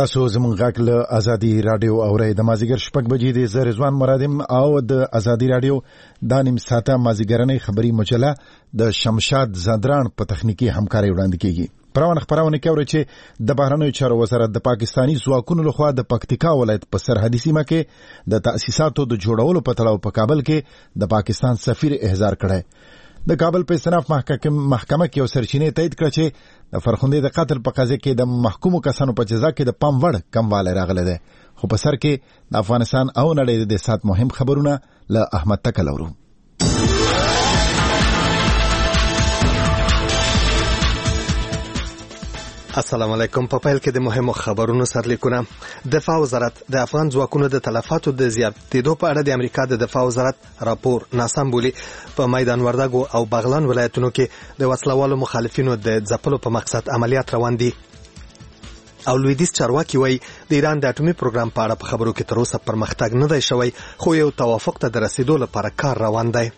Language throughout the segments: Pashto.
تاسو زموږ غږ له ازادي رادیو اورئ. د مازیګر شپږ بجې د رضوان مرادم او د ازادي رادیو د نیم ساعته مازیګرنۍ خبري مجله د شمشاد زادران په تخنیکی همکاري وړاندې کیږي. پرون خبرونه کوي چې د بهرنیو چارو وزارت د پاکستانی ځواکونو لخوا د پکتیکا ولایت په سرحدي سیمه کې د تاسیساتو د جوړولو په تړاو په کابل کې د پاکستان سفیر احضار کړی. د کابل په استناف محکمه کې یو سرچینې تایید کړ چې د فرخندې د قتل په قضیه کې د محکومو کسانو په جزا کې د پام وړ کموالی راغلی دی. خو په سر کې د افغانستان او نړۍ د سات مهم خبرونه له احمد تکل اورو. السلام علیکم. په پیل کې د مهمو خبرونو سرلیکونه. دفاع وزارت د افغان ځواکونو د تلفاتو د زیاتېدو په اړه د امریکا د دفاع وزارت راپور ناسم بولي. په میدان وردګو او بغلان ولایتونو کې د وسلوالو مخالفینو د ځپلو په مقصد عملیات روان دي. او لویدیځ چارواکي وایي د ایران د اټومي پروګرام په اړه په خبرو کې تر اوسه پرمختګ نه دی شوی، خو یو توافق ته د رسیدو لپاره کار روان دی.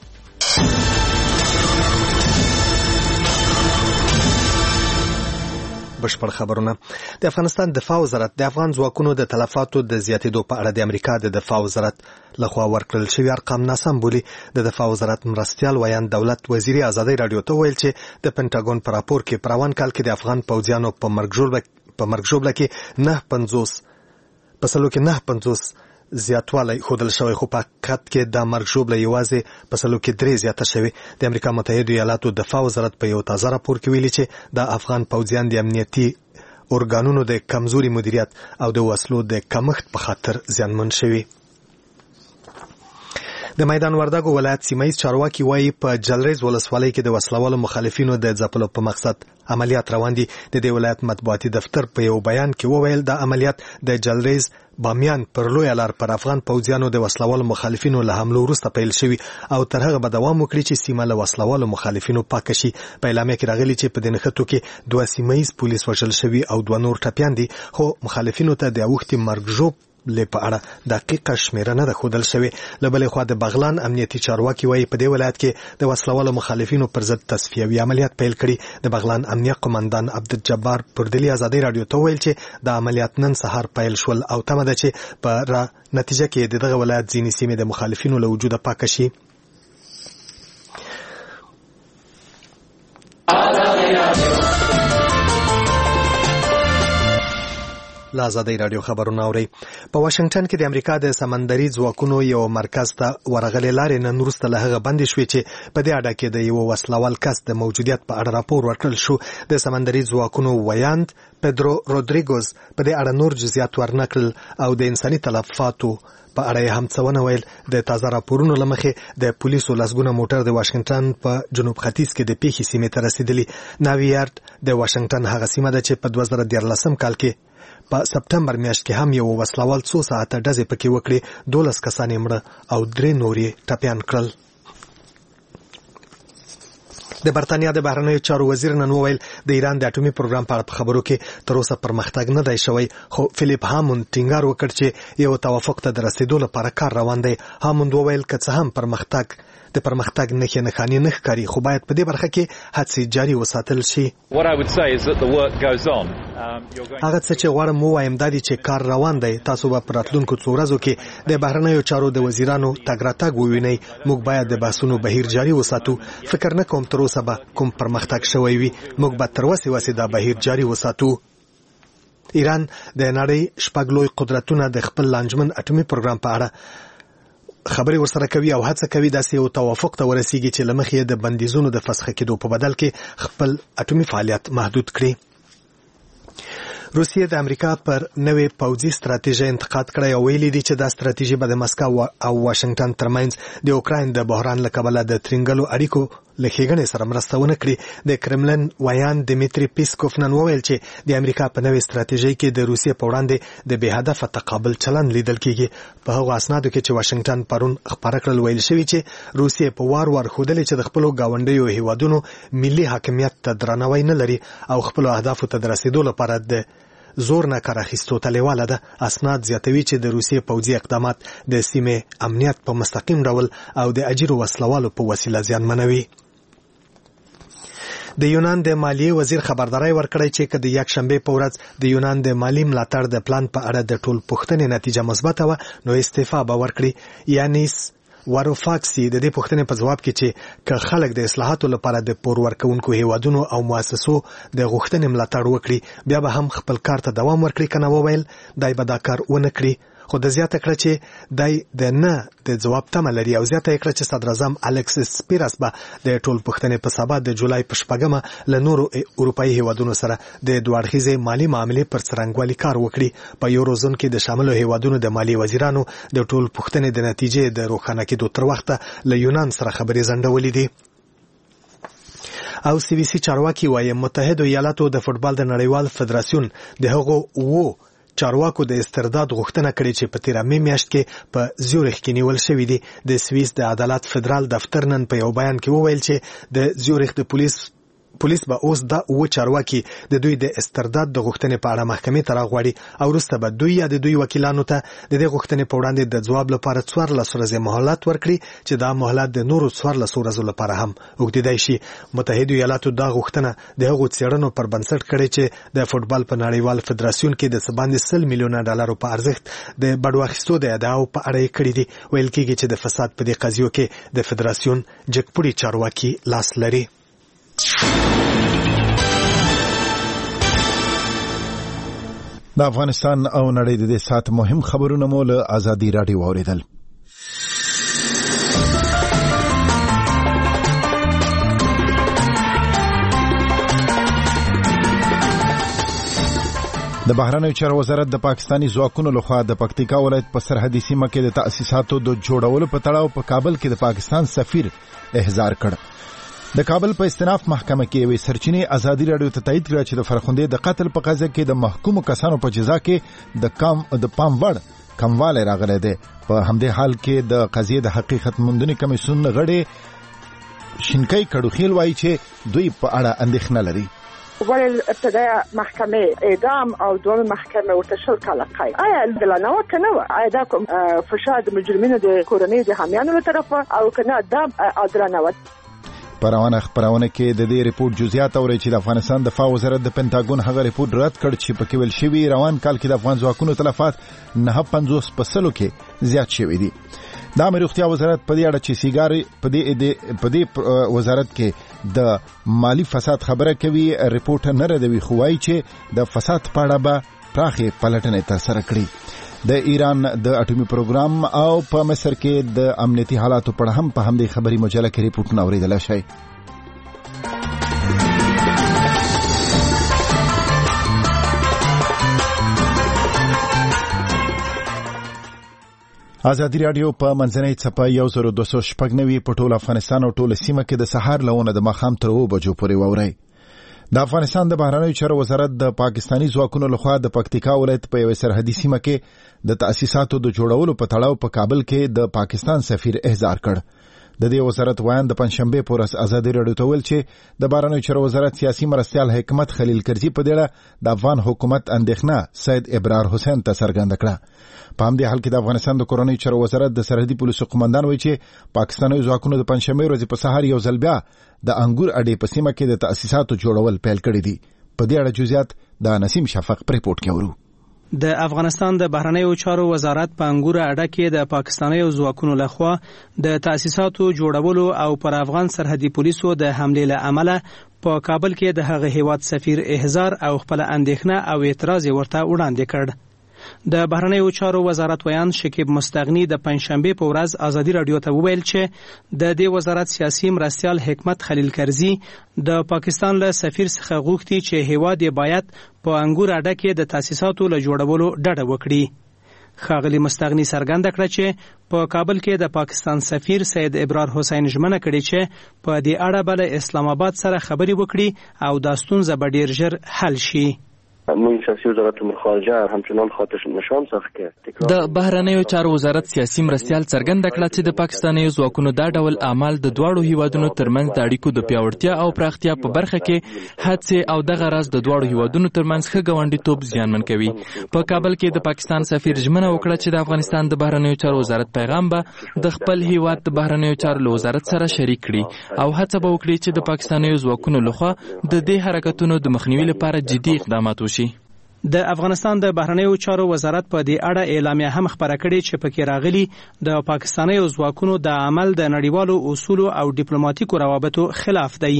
بشپړ خبرونه. د افغانستان دفاع وزارت د افغان ځواکونو د تلفاتو د زیاتېدو په اړه د امریکا د دفاع وزارت لخوا ورکړل شوی ارقام ناسم بولي. د دفاع وزارت مرستیال ویان دولت وزیر ازادي رادیو ته ویل چې د پینټاګون په راپور کې په روان کال کې د افغان پوځیانو په مرګ ژوبله کې 9.50 زیاتوالی ښودل شوی، خو په حقیقت کې د مرګ ژوبله یوازې په سلو کې 3 زیاته شوې. د امریکا متحده ایالاتو دفاع وزارت په یو تازه راپور کې ویلي چې د افغان پوځیان د امنیتي ارګانونو د کمزوري مدیریت او د وسلو د کمښت په خاطر زیانمن شوي. د میدان وردګو ولایت سیمایي چارواکي وایي په جلریز ولسوالۍ کې د وسلوالو مخالفینو د ځپلو په مقصد عملیات روان دي. د دې ولایت مطبوعاتي دفتر په یو بیان کې وویل د عملیات د جلریز بامیان پر لویه لار پر افغان پوځیانو د وسلوالو مخالفینو له حملو وروسته پیل شوي او تر هغه به دوام وکړي چې سیمه له وسلوالو مخالفینو پاکه شي. په اعلامیه کې راغلي چې په دې نښتو کې 2 سیمهیز پولیس وژل شوي او 2 نور ټپیان دي، خو مخالفینو ته د اوښتې مرګ ژوب په اړه دقیقه شمیره نه ده ښودل شوې. له بلې خوا د بغلان امنیتي چارواکي وایي په دې ولایت کې د وسلوالو مخالفینو پر ضد تصفیوي عملیات پیل کړي. د بغلان امنیه قومندان عبدالجبار پردلی ازادي رادیو ته ویل چې د عملیات نن سهار پیل شول او تمه ده چې په نتیجه کې د دغه ولایت ځینې سیمې د مخالفینو له وجوده پاکه شي. له ازادي رادیو خبرونه اورئ. په واشنگټن کې د امریکا د سمندري ځواکونو یو مرکز ته ورغلې لارې نن وروسته له هغه بندې شوې چې په دې اړه کې د یو وسلوال کس د موجودیت په اړه راپور ورکړل شو. د سمندري ځواکونو ویاند پدرو رودریګوز په دې اړه نور جزئیات ورنکړل او د انساني تلفاتو په اړه هم څه ونه ویل. د تازه راپورونو له مخې د پولیسو لسګونه موټر د واشنگټن په جنوب ختیځ کې د پیښې سیمې ته رسیدلي. ناویارد د واشنگټن هغه سیمه ده چې په 2014 کال کې په سپټمبر میاشت کې هم یو وسلوال 2 ساعته ډزې پکې وکړې، 12 کسان یې مړه او 3 نور یې ټپیان کړل. د برتانیا د بهرنیو چارو وزیر نن وویل د ایران د اټومي پروګرام په اړه په خبرو کې تر اوسه پرمختګ نه دی شوی، خو فلیپ هاموند ټینګار وکړ چې یو توافق ته د رسیدو لپاره کار روان دی. هاموند وویل که څه هم د پرمختګ نښانې نه ښکاري، خو باید په دې برخه کې هڅې جاري وساتل شي. هغه څه چې غواړم ووایم دا دی چې کار روان دی. تاسو به په راتلونکو 2 ورځو کې د بهرنیو چارو د وزیرانو تګ راتګ ووینئ. موږ باید د بحثونو بهیر جاري وساتو. فکر نه کوم تر اوسه به کوم پرمختګ شوی وي. موږ به تر وسې دا بهیر جاري وساتو. ایران د نړۍ 6 لوی قدرتونه د خپل لانجمن اټومي پروګرام په اړه خبرې ورسره کوي او هڅه کوي داسې یو توافق ته ورسیږي چې له مخې د بندیزونو د فسخ کېدو په بدل کې خپل اټومي فعالیت محدود کړي. روسیې د امریکا پر نوې پوځي ستراتیژي انتقاد کړی او ویلي دی چې دا ستراتیژي به د مسکو او واشنگټن ترمنځ د اوکراین د بحران له کبله د ترنګلو اړیکو له ښېګڼې سره مرسته ونه کړي. د کرملن ویان دمیتری پیسکوف نن وویل چې د امریکا په نوې ستراتیژۍ کې د روسیې په وړاندې د بې هدفه تقابل چلند لیدل کېږي. په هغو اسنادو کې چې واشنګټن پرون خپاره کړل ویل شوي چې روسیې په وار ښودلې چې د خپلو ګاونډیو هیوادونو ملي حاکمیت ته درناوی نه لري او خپلو اهدافو ته د رسیدو لپاره د زور نه کار اخیستو ته لیواله ده. اسناد زیاتوي چې د روسیې پوځي اقدامات د سیمې امنیت په مستقیم ډول او د اجیرو وسلوالو په وسیله زیانمنوي. د یونان د مالیې وزیر خبرداري ورکړی چې که د یکشنبه په ورځ د یونان د مالی ملاتړ د پلان په اړه د ټول پوښتنې نتیجه مثبت و نو استعفا به ورکړي. یانیس واروفاکسي د دې پوښتنې په جواب کې چې که خلک د اصلاحاتو لپاره د پور ورکونکو هیوادونو او مؤسسو د غوښتنې ملاتړ وکړي بیا به هم خپل کار ته دوام ورکړي کنه وویل دای به دا کار ونه کړي. خو د زیاته کړه چې دای د نه د جواب تمه لري او زیاته کړه چې صدر اعظم الکسیس سپیراس به د ټول پوښتنې په سبا د جولای په 8مه له نورو اروپایي هیوادونو سره د دوه اړخیزې مالی معاملې پر څرنګوالي کار وکړي. په یوروزون کې د شاملو هیوادونو د مالی وزیرانو د ټول پوښتنې د نتیجې د روښانه کېدو تر وخته له یونان سره خبرې ځنډولې دي. او سی بي سي چارواکي وايي متحده ایالاتو د فوتبال د نړیوال فدراسیون د هغو چارواکو د استرداد غوښتنه کړې چې په تیر مې میاشت کې په زیورخ کې نیول شوې دي. د سویس د عدالت فدرال دفتر نن په یو بیان کې وویل چې د زیورخ د پولیس به اوس دا چارواکي د دوی د استرداد د غوښتنې په اړه محکمې ته راغواړي او وروسته به دوی یا د دوی وکیلانو ته د دې غوښتنې په وړاندې د ځواب لپاره 14 ورځې مهلت ورکړي چې دا مهلت د نورو 14 ورځو لپاره هم اوږدیدای شي. متحده ایالاتو دا غوښتنه د هغو څېړنو پر بنسټ کړې چې د فوتبال په نړیوال فدراسیون کې د سباندې $100 میلیونه په ارزښت د بډواخیستو د ادعاو په اړه کړې دي. ویل کېږي چې د فساد په دې قضیو کې د فدراسیون جګپوړي چارواکي لاس لري. د افغانستان او نړۍ د دې سات مهم خبرونه مو له ازادي رادیو اوریدل. د بهرنیو چارو وزارت د پاکستانی ځواکونو لخوا د پکتیکا ولایت په سرحدي سیمه کې د تاسیساتو د جوړولو په تړاو په کابل کې د پاکستان سفیر احضار کړ. د کابل په استناف محکمه کې وی سرچینې ازادي رادیو ته تایید کړ چې د فرخندې د قتل په قضیه کې د محکوم کسانو په جزا کې د پام وړ کمواله راغلی دی. په همدې حال کې د قضیې د حقیقت موندنې کمیسیون غړي شینکای کډوخیل وایي چې دوی په اړه اندېښنه لري. ولې ابتدای محکمه اعدام او دوم محکمه ورته شل کاله قید آیا دلانه کنه آیا دا کوم فشار د مجرمینو د کورنۍ د حامیانو له طرفه او کنه دا ادرانه پرونه کې د دې ریپورت جزئیات اوري چې د افغانستان دفاع وزارت د پینټاګون هغه ریپورت رد کړ چې په کې ویل شوی روان کال کې د افغان ځواکونو تلفات 950% کې زیات شوی دي. د امریکا وزارت په دې اړه چې سیګاری په دې وزارت کې د مالی فساد خبره کوي ریپورت نه ردوي خو وايي چې د فساد په اړه به پراخه پلټنې ترسره کړي. د ایران د اټومي پروګرام او په مصر کې د امنیتي حالاتو په اړه هم په همدې خبري مجله کې ریپورتونه اوریدل شي. ازادي رادیو په منځنۍ چپه 1290 په ټول افغانستان او ټول سیمه کې د سحر لونه د مخام تر 2 بجو پورې ووري. د افغانستان د بهرنیو چارو وزارت د پاکستانی ځواکونو لخوا د پکتیکا ولایت په یو سرحدي سیمه کې د تاسیساتو د جوړولو په تړاو په کابل کې د پاکستان سفیر احضار کړ. د دې وزارت وایي د پنځشنبه پر ورځ ازادي رادیو ته ویل چې د بهرنیو چارو وزارت سیاسي مرستيال حکمت خلیل کرزي په دې اړه د افغان حکومت اندېښنه سید ابرار حسین ته څرګنده کړه. په همدې حال کې د افغانستان د کورنۍ چارو وزارت د سرحدي پولیسو قومندان وایي چې پاکستاني ځواکونو د پنځشنبه ورځ په سهار یو ځل بیا د انګور اډې په سیمه کې د تاسیساتو جوړول پیل کړی دي. په دې اړه جزئیات د نسیم شفق پر ریپورت کې ورو. د افغانستان د بهرنیو چارو وزارت په انګور اډه کې د پاکستاني ځواکونو لخوا د تاسیساتو جوړولو او پر افغان سرحدي پولیسو د حمله له امله په کابل کې د هغه هیواد سفیر احضار او خپل اندېښنه او اعتراض ورته وړاندې کړ. د بهرنیو چارو وزارت ویان شکیب مستغنی د پنځشنبه په ورځ ازادي رادیو ته وویل چې د دې وزارت سیاسي مرستيال حکمت خلیل کرزي د پاکستان له سفیر څخه غوښتي چې هیواد یې باید په انګور اډه کې د تاسیساتو له جوړولو ډډه وکړي. ښاغلي مستغنی څرګنده کړه چې په کابل کې د پاکستان سفیر سید ابرار حسین ژمنه کړې چې په دې اړه بل اسلام آباد سره خبري وکړي او دا ستونزه به ډیر ژر حل شي. موږ سیاسي وزارت امور خارجه همچنان خاطر نشان ساخت که د بهرنیو چارو وزارت سیاسي مرستیال څرګنده کړه چې د پاکستاني ځواکونو دا ډول اعمال د دواړو هیوادونو ترمنځ د اړیکو د پیاوړتیا او پراختیا په برخه کې حادثه او دغه راز د دواړو هیوادونو ترمنځ ښه ګاونډیتوب زیانمن کوي. په کابل کې د پاکستان سفیر ژمنه وکړه چې د افغانستان د بهرنیو چارو وزارت پیغام به د خپل هیواد د بهرنیو چارو وزارت سره شریک کړي او هڅه به وکړي چې د پاکستاني ځواکونو لخوا د دې حرکتونو د مخنیوي لپاره جدي اقدامات وشي. د افغانستان د بهرنیو چارو وزارت په دې اړه اعلامیه هم خبره کړې چې پکې راغلي د پاکستاني ځواکونو د عمل د نړیوالو اصولو او ډیپلوماټیکو روابطو خلاف دی.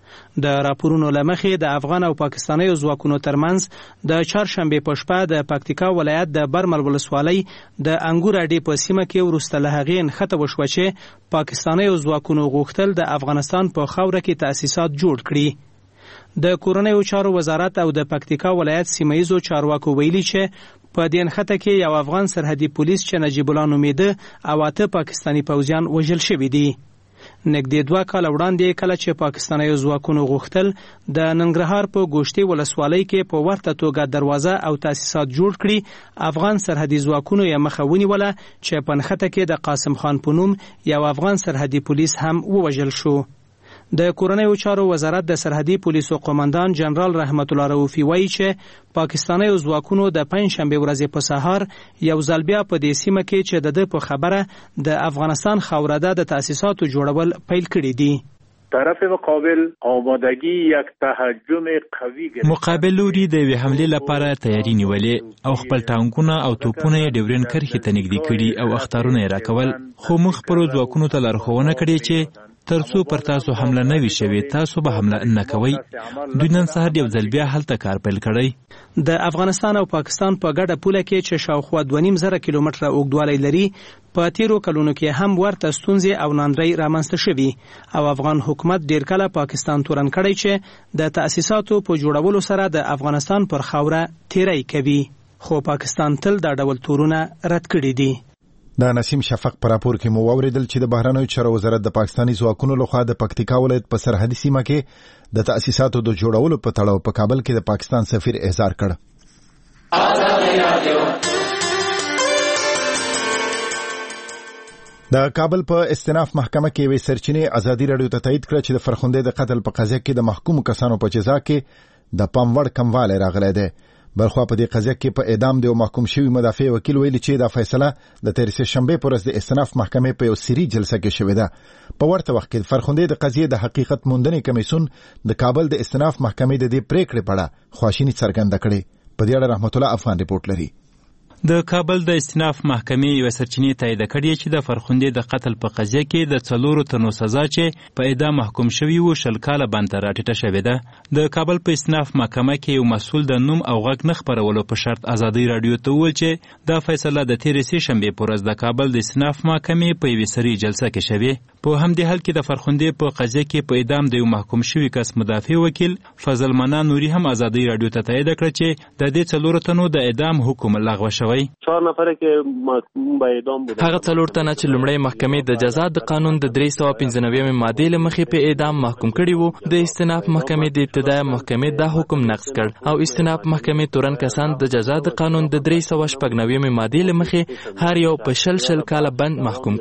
د راپورونو لمخې د افغان او پاکستاني ځواکونو ترمنځ د چهارشنبه په شپه د پکتیکا ولایت د برمل ولسوالۍ د انګور اډې په سیمه کې وروسته له هغې نښته وشوه چې پاکستاني ځواکونو غوښتل د افغانستان په خاوره کې تأسیسات جوړ کړي. د کورنیو چارو وزارت او د پکتیکا ولایت سیمه‌یزو چارواکو ویلي چې په دې نښته کې یو افغان سرحدي پولیس چې نجیب الله نومیده او 8 پاکستاني پوځیان وژل شوي دي. نږدې 2 کال وړاندې کله چې پاکستاني ځواکونو غوښتل د ننګرهار په ګوشتي ولسوالۍ کې په ورته توګه دروازه او تاسیسات جوړ کړي، افغان سرحدي ځواکونو یې مخه ونیوله چې په نښته کې د قاسم خان په نوم یو افغان سرحدي پولیس هم ووژل شو. د کورنیو چارو وزارت د سرحدي پولیسو قومندان جنرال رحمت الله رؤفي وایي چې پاکستاني ځواکونو د پنځشنبه ورځې په سهار یو ځل بیا په دې سیمه کې چې د په خبره د افغانستان خاوره د تاسیساتو جوړول پیل کړي دي. طرف مقابل آمادگی یک تهجم قوی مقابل لوري د وی حمله لپاره تیاری نیولې او خپل ټانکونه او توپونه یې ډیورین کرښې ته نږدې کړي او اختارونه یې راکول، خو موږ خپلو ځواکونو ته لارښوونه کړې چې ترڅو پر تاسو حمله نه وي شوې تاسو به حمله نه کوئ. دوی نن سهار یو ځل بیا هلته کار پیل کړی. د افغانستان او پاکستان په ګډه پوله کې چې شاوخوا 2.5 کیلومتره اوږدوالی لري په تیرو کلونو کې هم ورته ستونزې او ناندرۍ رامنځته شوي او افغان حکومت ډیر کله پاکستان تورن کړی چې د تأسیساتو په جوړولو سره د افغانستان پر خاوره تیری کوي، خو پاکستان تل دا ډول تورونه رد کړي دي. د نسیم شفق پر راپور کې مو واوریدل چې د بهرنیو چارو وزارت د پاکستاني ځواکونو لخوا د پکتیکا ولایت په سرحدي سیمه کې د تأسیساتو د جوړولو په تړاو په کابل کې د پاکستان سفیر احضار کړ. د کابل په استناف محکمه کې وی سرچینې ازادي رادیو ته تایید کړ چې د فرخنده د قتل په قضیه کې د محکوم کسانو په جزا کې د پام وړ کموالی راغلی دی. بلخوا په دې قضیه کې په اعدام دی محکوم شوی مدافع وکیل ویلي چې دا فیصله د 13 شنبه پر ورځ د استناف محکمې په یو سری جلسه کې شوې ده. په ورته وخت کې فرخنده د قضیې د حقیقت موندنې کمیسیون د کابل د استناف محکمې د دې پریکړې په اړه خواشینی څرګنده کړې. په دې اړه رحمت الله افغان ریپورت لري. د کابل د استناف محکمې یو سرچینې تایید کړې چې د فرخنده د قتل په قضیه کې د 4 تنو سزا چې په اعدام محکوم شوی و شل کاله باندې راټیټه شوې ده. د کابل په استناف محکمه کې یو مسؤل د نوم او غږ نه خپرولو په شرط ازادي رادیو ته وویل چې دا فیصله د 13 شنبه پر ورځ د کابل د استناف محکمې په یوه سری جلسه کې شوې. په همدې حال کې د فرخنده په قضیه کې په اعدام د یو محکوم شوی کس مدافع وکیل فضل منان نوري هم ازادي رادیو ته تایید کړ چې د دې 4 تنو د اعدام حکم لغوه شوی. 4 نفر کې محکوم به اعدام بوده. هغه 4 تنه چې لومړی محکمې د جزا د قانون د 395 ماده لمخې په اعدام محکوم کړي وو، د استناف محکمې د ابتدایي محکمې دا حکم نقض کړ او استناف محکمې تورن کسان د جزا د قانون د 395 ماده لمخې هر یو په شل کاله بند محکوم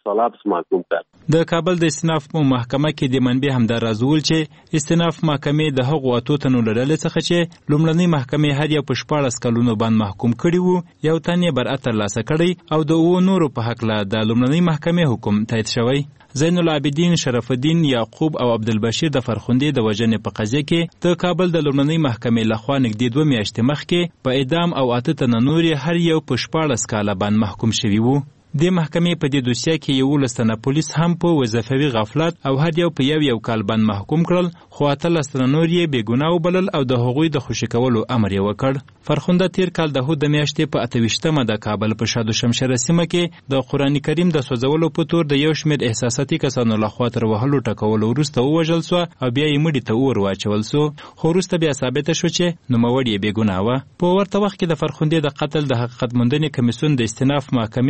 کړل. د کابل د استناف په محکمه کې د منبع همدار راځول چې استناف محکمې د هغو 8 تنو لرل څخه چې لومړنۍ محکمې هر یو په 14 کلونو باندې محکوم کړي وو یو تن یې برأت ترلاسه کړی او د نورو په حق له د لومړنۍ محکمې حکم تایید شوی. زین العابدین، شرف الدین، یعقوب او عبدالبشیر د فرخنده د وژنې په قضیه کې د کابل د لومړنۍ محکمې لخوا نږدې 2 میاشتې مخکې په اعدام او 8 تنه نور هر یو په 14 کاله باندې محکوم شوي وو. د محکمې په دې دوسیه کې 11 تنه پولیس هم په وظیفوي غفلت او هر یو په یو کال باندې محکوم کړل، خو 18 تنه نور یې بې ګناه وبلل او د هغوی د خوشي کولو امر یې وکړ. فرخنده تیر کال د هود میاشتې په 28مه د کابل په شادو شمشره سیمه کې د قرآن کریم د سوځولو په تور د یو شمېر احساساتي کسانو لخوا تر وهلو ټکولو وروسته ووژل سو او بیا یې مړي ته اور واچول سو، خو وروسته بیا ثابته شو چې نوموړی یې بې ګناه و. په ورته وخت کې د فرخنده د قتل د حقیقت موندنې کمیسیون د استناف محکمې په دې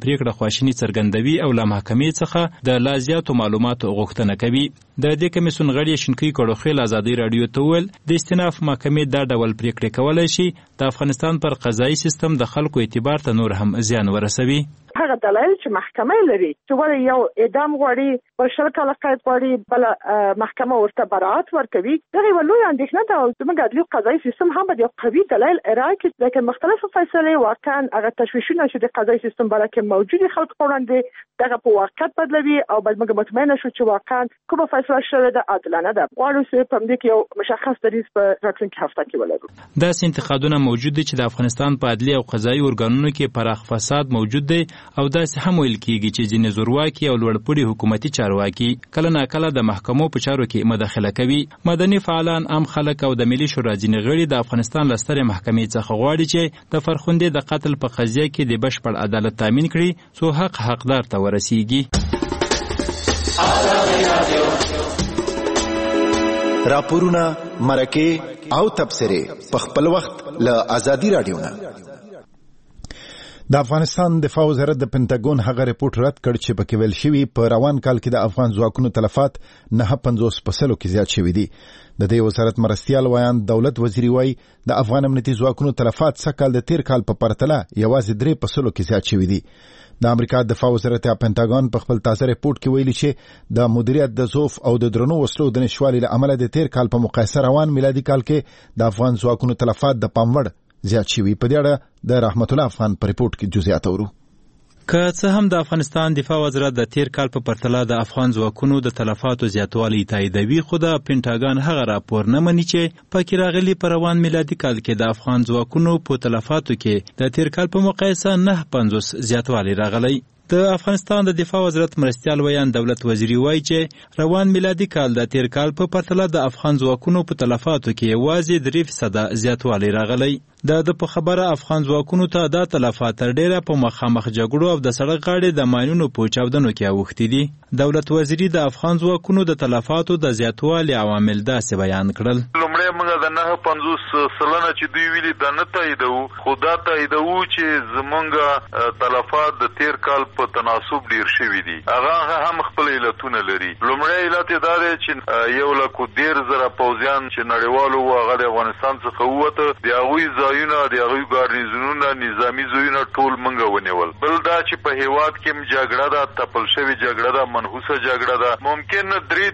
پریکړه خواشینی څرګندوي او له محکمې څخه د لا زیاتو معلوماتو غوښتنه کوي. د دې کمیسیون غړي شینکي کړوخیل ازادي رادیو ته ویل د استیناف محکمې دا ډول پریکړې کولای شي د افغانستان پر قضایي سیستم د خلکو اعتبار ته نور هم زیان ورسوي. هغه دلایل چې محکمه لري چې ولې یو اعدام غواړي په 10 کاله قید غواړي بل محکمه ورته براءت ورکوي دغه ولوي اندېښنه ده او زموږ عدلي قضایي سیستم هم د قوي دلایل ارائه کوي لکه مختلفو فیصلې واقعا هغه تشویشونه چې د قضایي سیستم برکه موجودي خلک وړاندې دغه په واقعیت بدلوي او باید موږ مطمئنه شو چې واقعا کومه فیصله شوې ده عادلانه ده. غواړو چې په دې کې یو مشخص دریځ په راتلونکي هفته کې ولرو. داسې انتقادونه موجود دي چې د افغانستان په عدلي او قضایي ارګانونو کې پراخ فساد موجود دی او داسې هم ویل کېږي چې ځینې زورواکي او لوړپوړي حکومتي چارواکي کله ناکله د محکمو په چارو کې مداخله کوي. مدني فعالان، عام خلک او د ملي شورا ځینې غړي د افغانستان له سترې محکمې څخه غواړي چې د فرخندې د قتل په قضیه کې د بشپړ عدالت تامین کړي څو حق حقدار ته ورسیږي. راپورونه، مرکې او تبصرې په خپل وخت له ازادي رادیو نه. د افغانستان دفاع وزارت د پینټاګون هغه ریپورت رد کړ چې پکې ویل شوی په روان کال کې د افغان ځواکونو تلفات 9.50% کې زیات شوي دي. د دې وزارت مرستیال ویان دولت وزیر وایي د افغان امنیتي ځواکونو تلفات سکهال د تیر کال په پرتله یوازې 3% کې زیات شوي دي. د امریکا دفاع وزارت یا پینټاګون په خپل تازه ریپورت کې ویلي چې د مدیریت د ضعف او د درنو وسلو د نشوالي له امله د تیر کال په مقایسه روان میلادي کال کې د افغان ځواکونو تلفات د پام وړ زیات شوي. په دې اړه د رحمت الله افغان په ریپورت کې جزئیات اورو. که څه هم د افغانستان دفاع وزارت د تیر کال په پرتله د افغان ځواکونو د تلفاتو زیاتوالی تاییدوي، خو د پینټاګون هغه راپور نه مني چې پکې راغلي په روان میلادي کال کې د افغان ځواکونو په تلفاتو کې د تیر کال په مقایسه 9.50 زیاتوالی راغلی. د افغانستان د دفاع وزارت مرستیال ویان دولت وزیر وایي چې روان میلادي کال د تیر کال په پرتله د افغان ځواکونو په تلفاتو کې یوازې 3% زیاتوالی راغلی. د په خبره افغان ځواکونو ته دا تلفات تر ډیره په مخامخ جګړو او د سړک غاړې د ماینونو په چاودنو کې اوښتي دي. دولت وزیر د افغان ځواکونو د تلفاتو د زیاتوالي عوامل داسې بیان کړل. لومړی موږ د 9.50% چې دوی ویلي دا نه تاییدو، خو دا تاییدو چې زمونږ تلفات د تیر کال په تناسب ډیر شوي دي. هغه هم خپل علتونه لري. لومړی علت دا دی چې 1,10,000 پوځیان چې نړیوالو هغه د افغانستان څخه ووته، د هغوی ځایونه، د هغوی ګارنیزونونه، نظامي ځایونه ټول موږ ونیول. بل دا چې په هیواد کې جګړه ده، تپل شوې جګړه ده، منحوسه جګړه ده، ممکن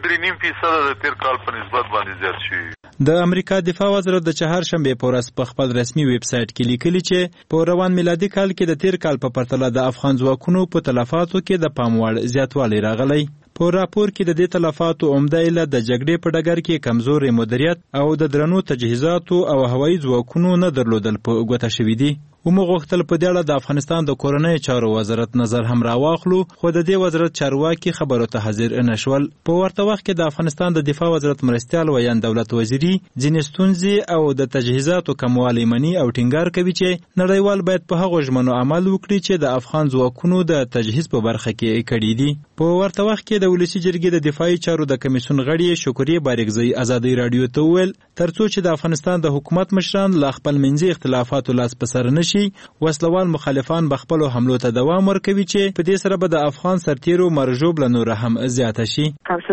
3.5% د تیر کال په نسبت باندې زیات شي. د امریکا دفاع وزارت د چهارشنبه په ورځ په خپل رسمي ویب سایټ کې لیکلي چې په روان میلادي کال کې د تیر کال په پرتله د افغان ځواکونو په تلفاتو کې د پام وړ زیاتوالی راغلی. په راپور کې د دې تلفاتو عمده علت د جګړې په ډګر کې کمزوري مدیریت او د درنو تجهیزاتو او هوایي ځواکونو نه درلودل په ګوته شوي دي. ومو غوښتل په دې اړه د افغانستان د کورنۍ چارو وزارت نظر هم راواخلو، خو د دې وزارت چارواکي خبرو ته حاضر نشول. په ورته وخت کې د افغانستان د دفاع وزارت مرستیال ویان دولت وزیری ځینې ستونزې او د تجهیزاتو کموالی مني او ټینګار کوي چې نړیوال باید په هغو ژمنو عمل وکړي چې د افغان ځواکونو د تجهیز په برخه کې کړي دي. په ورته وخت کې د ولسی جرګې د دفاعي چارو د کمیسیون غړي شکري بارګزی ازادي رادیو ته ویل ترڅو چې د افغانستان د حکومت مشران لا خپل منځي اختلافاتو لاس په سر نشي، وسلوال مخالفان به خپل حملو ته دوام ورکوي چې په دې سره به د افغان سرتیرو مرجوب له نور هم زیاته شي. د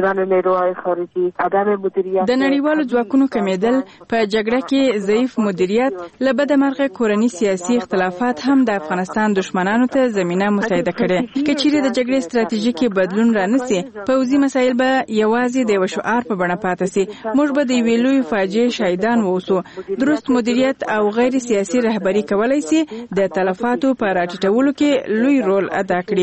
نړیوالو ځواکونو کمیدل په جګړه کې ضعیف مدیریت له بده مرغه کورنی سیاسي اختلافات هم د افغانستان دشمنانو ته زمينه مساعده کړي. کچېرې د جګړې ستراتیژیکي بدلون رانسي، پوځي مسایل به یوازې د یو شعار په بڼه پاتې سي. موږ به د یوې لویې فاجعې شاهدان واوسو. درست مدیریت او غیر سیاسي رهبري کولای سي د تلفاتو په راټیټولو کې لوی رول ادا کړي.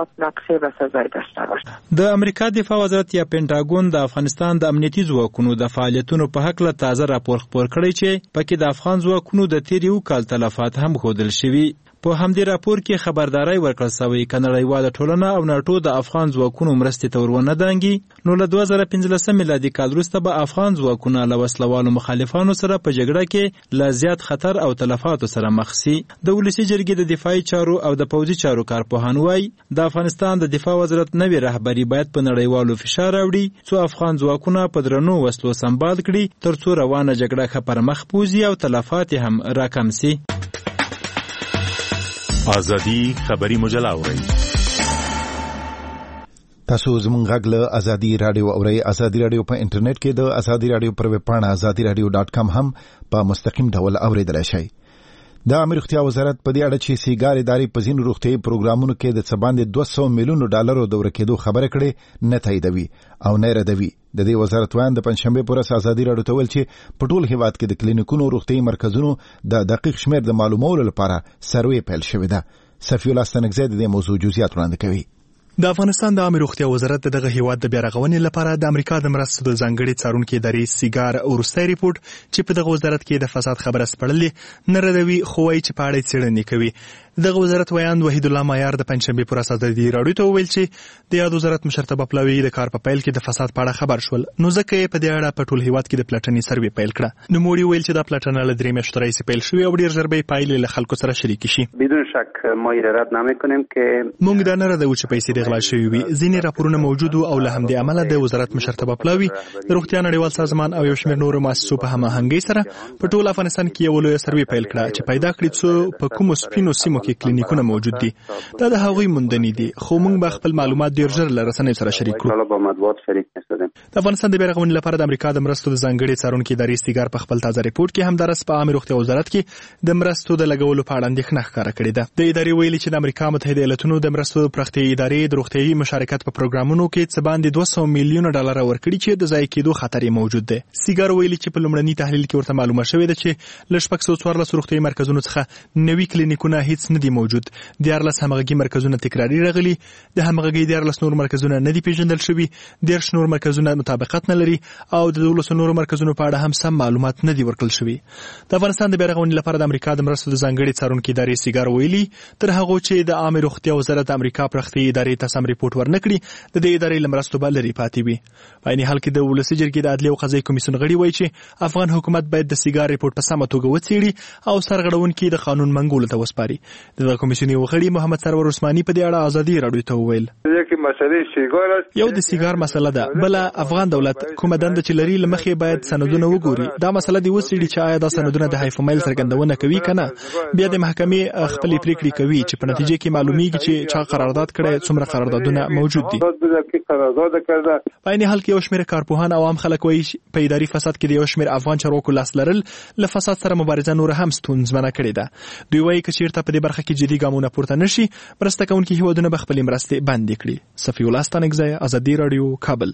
د امریکا دفاع وزارت یا پینټاګون د افغانستان د امنیتي ځواکونو د فعالیتونو په هکله تازه راپور خپور کړی چې پکې د افغان ځواکونو د تیر یو کال تلفات هم ښودل شوي. په همدې راپور کې خبرداري ورکړل شوې چې نړیواله ټولنه او ناټو د افغان ځواکونو مرستې ته ورونه دانګي، نو له 2015 میلادي کال وروسته به افغان ځواکونه له وسلوالو مخالفانو سره په جګړه کې له زیات خطر او تلفاتو سره مخ شي. د ولسی جرګې د دفاعي چارو او د پوځي چارو کارپوهان وایي د افغانستان د دفاع وزارت نوې رهبري باید په نړیوالو فشار راوړي څو افغان ځواکونه په درنو وسلو سمبال کړي ترڅو روانه جګړه ښه پر مخ بوځي او تلفات هم راکم شي. ازادي خبري مجله اورئ. تاسو زموږ غږ له ازادي رادیو اورئ. ازادي رادیو په انټرنیټ کې د ازادي رادیو پر ویب پاڼه azadiradio.com هم په مستقیم ډول اوریدلای شئ. د امیر روغتیا وزارت په دې اړه چې سیګار ادارې په ځینو روغتیايي پروګرامونو کې د څه باندې 200 میلیون ډالرو د ورکېدو خبره کړې نه تاییدوي او نه ردوي. د دې وزارت وایي د پنځشنبه پر ورځ ازادي رادیو ته ویل چې په ټول هیواد کې د کلینیکونو روغتیايي مرکزونو د دقیق شمیر د معلومولو لپاره سروې پیل شوې ده. صفی الله ستنګزی د موضوع جزئیات وړاندې کوي. د افغانستان د عامه روغتیا وزارت دغه هیواد د بیارغونې لپاره د امریکا د مرستو د ځانګړي څارونکو ادارې سیګار وروستي ریپورت چې په دغه وزارت کې د فساد خبره سپړلې نه ردوي، خو وايي چې په اړه څېړنې کوي. دغه وزارت ویاند وحید الله مایار د پنځشنبه پر ورځ ازادي رادیو ته ویل چې د یاد وزارت مشرتابه پلاوی د کار په پیل کې د فساد په اړه خبر شول، نو ځکه په دې اړه په ټول هیواد کې د پلټنې سروې پیل کړه. نو موړي ویل چې د پلټنې له 3 میاشتې راځي پیل شوی او ډیر ژر به پایلې له خلکو سره شریک شي. بدون شک ما رد نمی‌کنیم که موږ دا نه ردو چې پیسې د غلا شوی وي. ځینې راپورونه موجود او له همدې عمله د وزارت مشرتابه پلاوی د روغتیا نړیوال سازمان او یو شمېر نورو مؤسسو په هماهنګۍ سره په ټول افغانستان کې یو لوی سروې پیل کړه چې پیدا کړي چې په کومو سپینو سیمو کې کلینیکونه موجود دي. دا د هغوی موندنې دي، خو موږ به خپل معلومات ډیر ژر له رسنیو سره شریک کړو. د افغانستان د بیارغونې لپاره د امریکا د مرستو د ځانګړي څارونکو ادارې سیګار په خپل تازه ریپورت کې همدارس په عامه روغتیا وزارت کې د مرستو د لګولو په اړه اندېښنه ښکاره کړې ده. د ادارې ویلي چې د امریکا متحده ایالاتونو د مرستو پراختیايي ادارې د روغتیايي مشارکت په پروګرامونو کې څه باندې 200 میلیون ډالر ورکړي چې د ضایع کېدو خطر موجود دی. سیګار ویلي چې په لومړني تحلیل کې ورته معلومه شوې ده چې ل 614 روغتیايي مرکزونو څخه نوي کلینیکونه هیڅ نه دي موجود. 14 همغږي مرکزونه تکراری راغلي، د همغږي 14 نور مرکزونه نه دي پیژندل شوي، 13 نور مرکزونه مطابقت نه لري او د 12 نور مرکزونو په اړه هم سم معلومات نه دي ورکړل شوي. د افغانستان د بیارغونې لپاره د امریکا د مرستو د ځانګړي څارونکو ادارې سیګار ویلي تر هغه چې د عامه روغتیا وزارت د امریکا پراختیايي ادارې ته سم ریپورت ورنکړي د دې ادارې لمرستو به لري پاتې وي. په عین حال کې د ولسي جرګې د عدلیې او قضایي کمیسیون غړي وایي چې افغان حکومت باید د سیګار ریپورت په سمه توګه وڅېړي او سرغړونکي د قانون منګولو ته وسپاري. د کمیسیون یو غړي محمد سرور عثماني په دې اړه ازادي رادیو ته وویل یو د سیګار مسله ده، بل افغان دولت کومه دنده چې لري لمخې باید سندونه وګوري. دا مسله دی وڅېړي چې آیا دا سندونه د هایفومایل څرګندونه کوي کنه، بیا د محکمې خپل پریکړې کوي چې په نتیجه کې معلومیږي چې چا قرارداد کړی، څومره قراردادونه موجود دي. په عین حال کې یو شمېر کارپوهان او عام خلک وایي په اداري فساد کې د یو شمېر افغان چارواکو لاس لرل له فساد سره مبارزه نور هم ستونزمنه کړې ده. دوی وایي که چیرته په دې برخه کې جدي ګامونه پورته نشي، مرسته کوونکي هیوادونه به خپلې مرستې بندې کړي. صفی الله ستانکزی، ازادي رادیو، کابل.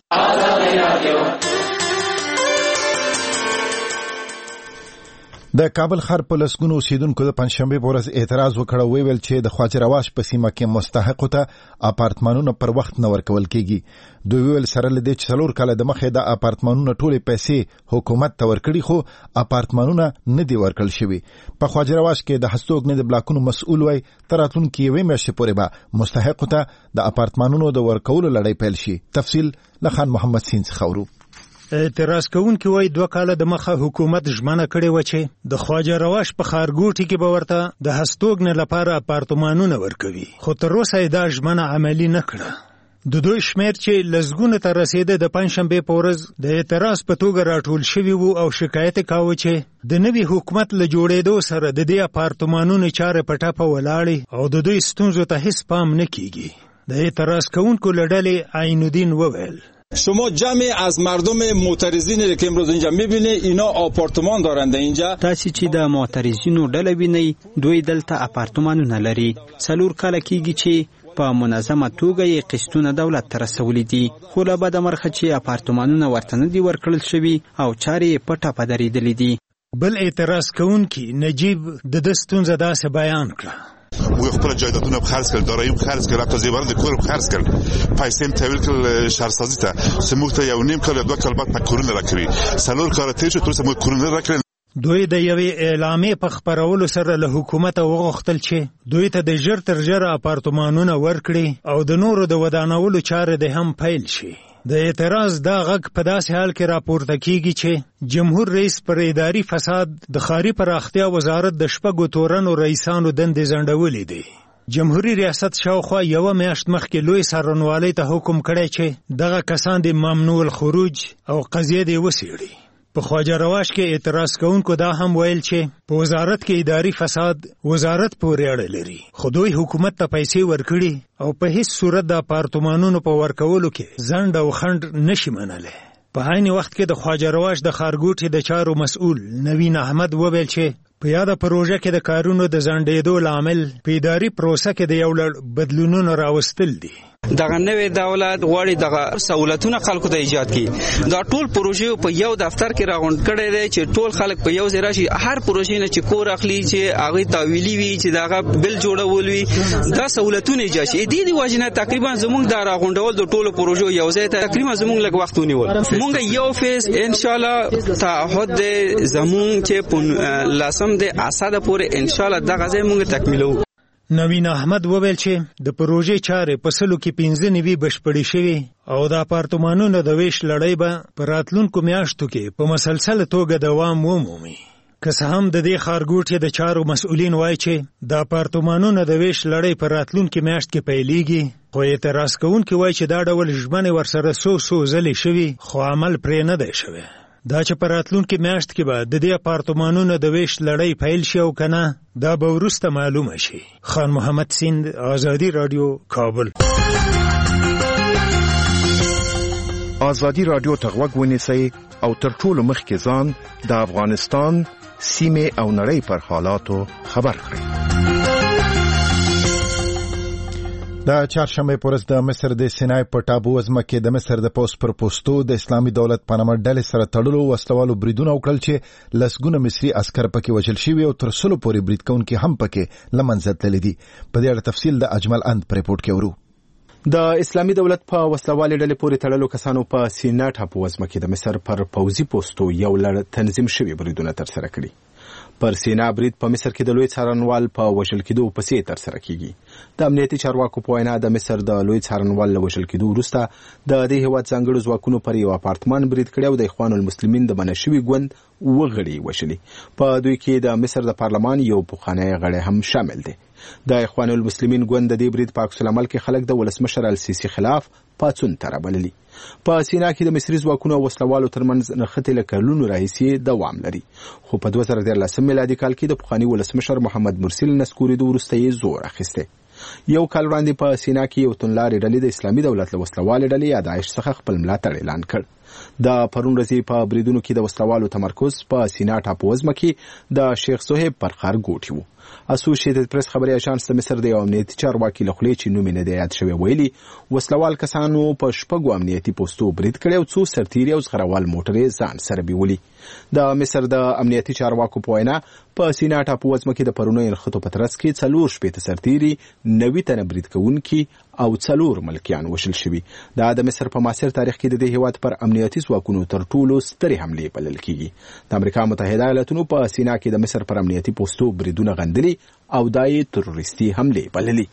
د کابل ښار په لسګونو اوسیدونکو د پنځشنبه په ورځ اعتراض وکړ او ویل چې د خواجه رواش په سیمه کې مستحقو ته اپارتمانونه پر وخت نه ورکول کیږي. دوی ویل سره لدې چې 4 کاله د مخې د اپارتمانونو ټولې پیسې حکومت ته ورکړي خو اپارتمانونه نه دي ورکړل شوي. په خواجه رواش کې د هستوګنې د بلاکونو مسؤل وای تر راتلونکي یوې میاشتې پورې به مستحقو ته د اپارتمانونو د ورکولو لړۍ پیل شي. تفصیل له خان محمد سین څخه اورو. اعتراض کوونکي وایي 2 کاله د مخه حکومت ژمنه کړې و چې د خواجه رواش په ښارګوټي کې به ورته د هستوګنې لپاره اپارتمانونه ورکوي، خو تر اوسه دا ژمنه عملي نه کړه. د دوی شمېر چې لسګونو ته رسېده د پنځشنبې په ورځ د اعتراض په توګه راټول شوي وو او شکایت کاوه چې د نوي حکومت له جوړېدو سره د دې اپارتمانونو چارې په ټپه ولاړې او د دوی ستونزو ته هیڅ پام نه کیږي. د اعتراض کوونکو له ډلې عین الدین وویل شما جمعی از مردم معترضین که امروز اینجا میبینید اینا آپارتمان دارند اینجا. تاسو چې د معترضینو ډله وینئ دوی دلته اپارتمانونه لري. 4 کاله کېږي چې په منظمه توګه یې قسطونه دولت ته رسولي دي، خو له بده مرغه چې اپارتمانونه ورته نه دي ورکړل شوي او چارې په ټپه درېدلې دي. بل اعتراض کوونکی نجیب د دې ستونزه داسې بیان کړه و خپل جایدادونه خرڅ کړل، داراییم خرڅ کړل، حتی زیورات کور خرڅ کړل، پیسې تحویل کړل شهرسازي ته. سموږ ته 1.5 کال 2 کال بعد کورونه راکوي. 4 کال تیر شو تر څو موږ کورونه راکړل. دوی د یوې اعلامیې په خپرولو سره له حکومت وغوښتل چې دوی ته د ژر تر ژره اپارتمانونه ورکړي او د نورو د ودانولو چارې د هم پیل شي. د اعتراض دا غږ په داسې حال کې راپورته کیږي چې جمهور رئیس پر اداري فساد د ښاري پراختیا وزارت د 6 تورنو رئیسانو دندې ځنډولې دي. جمهوریت ریاست شاوخوا 1 میاشت مخکې لوی څارنوالۍ ته حکم کړی چې دغه کسان د ممنوع الخروج او قضیه دې وڅېړي. په خواجه رواش کې اعتراض کوونکو دا هم ویل چې په وزارت کې اداري فساد وزارت پورې اړه لري، خو دوی حکومت ته پیسې ورکړي او په هیڅ صورت د اپارتمانونو په ورکولو کې ځنډ او خنډ نشي منلی. په عین وخت کې د خواجه رواش د ښارګوټي د چارو مسؤل نوین احمد وویل چې په یاده پروژه کې د کارونو د ځنډېدو لامل په اداري پروسه کې د یو لړ بدلونونو راوستل دي. دغه نوې دولت غواړي دغه سہولتونه خلکو ته ایجاد کړي. دا ټول پروژې په یو دفتر کې راغونډ کړي دي چې ټول خلک په یو ځای راشي. هر پروژې نه چې کور اخلي چې هغه تاویلی وي چې دغه بل جوړول وي، دا سہولتونه ایجاد شي. دې وجنه تقریبا زموږ د راغونډول د ټولو پروژو یو ځای ته تقریبا زموږ لږ وخت ونیول. موږ یو فیز ان شاء الله تعهد زموږ چې لاسم د اساده پورې ان شاء الله دغه ځای موږ تکمیلو. نوین احمد وویل چې د پروژې چارې په سلو کې 15 بشپړې شوې او د اپارتمانونو د ویش لړۍ به په راتلونکو میاشتو کې په مسلسل توګه دوام ومومي. که څه هم د دې ښارګوټي د چارو مسؤلین وایي چې د اپارتمانونو د ویش لړۍ په راتلونکي میاشت کې پیلېږي، خو اعتراض کوونکي وایي چې دا ډول ژمنې ورسره څو ځلې شوي خو عمل پرې نه دی شوی. دا چې په راتلونکي میاشت کې به د دې اپارتمانونو د ویش لړۍ پیل شي او که نه، دا به وروسته معلومه شي. خان محمد سیند، آزادي راډیو، کابل. آزادي راډیو ته غوږ ونیسئ او تر ټولو مخکې ځان د افغانستان سیمې او نړۍ پر حالاتو خبر کړئ. د چهارشنبه په ورځ د مصر د سینای په ټاپو وزمه کې د مصر د پوست پر پوستو د اسلامي دولت پانامه ډلې سره تړلو وسلوالو بریدونه وکړل چې لسګونه مصري عسكر پکې وژل شوي او تر سلو پورې برید کوونکي هم پکې له منځه تللي دي. په دې اړه تفصیل د اجمل اند په ریپورت کې ورو. د اسلامي دولت په وسلوالې ډلې پورې تړلو کسانو په سینای ټاپو وزمه کې د مصر پر پوځي پوستو یو لړ تنظیم شوي بریدونه ترسره کړي. پر سینا برید په مصر کې د لوی څارنوال په وژل کېدو پسې ترسره کیږي. د امنیتي چارواکو په وینا د مصر د لوی څارنوال له وژل کېدو وروسته د دې هېواد ځانګړو ځواکونو پر یو اپارتمان برید کړی او د اخوان المسلمین د منع شوي ګوند وغړي وژلي. په دوی کې د مصر د پارلمان یو پخوانی غړی هم شامل دی. د اخوان المسلمین ګوند د دې برید په عکس العمل کې خلک د ولسمشر السیسي خلاف پاڅون ته رابللي. په سینا کې د مصري ځواکونو او وسلوالو ترمنځ نښتې له کلونو راهیسې دوام لري، خو په 2013 میلادي کال کې د پخواني ولسمشر محمد مرسي له نسکورېدو وروسته یې زور اخیستی. یو کال وړاندې په سینا کې یو توندلارې ډلې د اسلامي دولت له وسلوالې ډلې یا داعش څخه خپل ملاتړ اعلان کړ. د پرون ورځې په بریدونو کې د وسلوالو تمرکز په سینا ټاپو وزمه کې د شیخ صهیب پر ښارګوټي و. اسوسییټډ پریس خبري اژانس د مصر د امنیتي چارواکي له خولې چې نوم یې نه دی یاد شوی ویلي وسلوال کسانو په شپږو امنیتي پوستو برید کړی او څو سرتیري او زغروال موټرې ځان سره بیولي. د مصر د امنیتي چارواکو په وینا په سینا ټاپو وزمه کې د پرونی نښتو په ترڅ کې 4 سرتیري 90 تنه برید کوونکي او 4 ملکیان وشل شوي. دا د مصر په معاصر تاریخ کې د دې هېواد پر امنیتي ځواکونو تر ټولو سترې حملې بلل کیږي. د امریکا متحده ایالاتونو په سینا کې د مصر پر امنیتي پوستو بریدونه غندلي او دای تروریستي حملې بللي.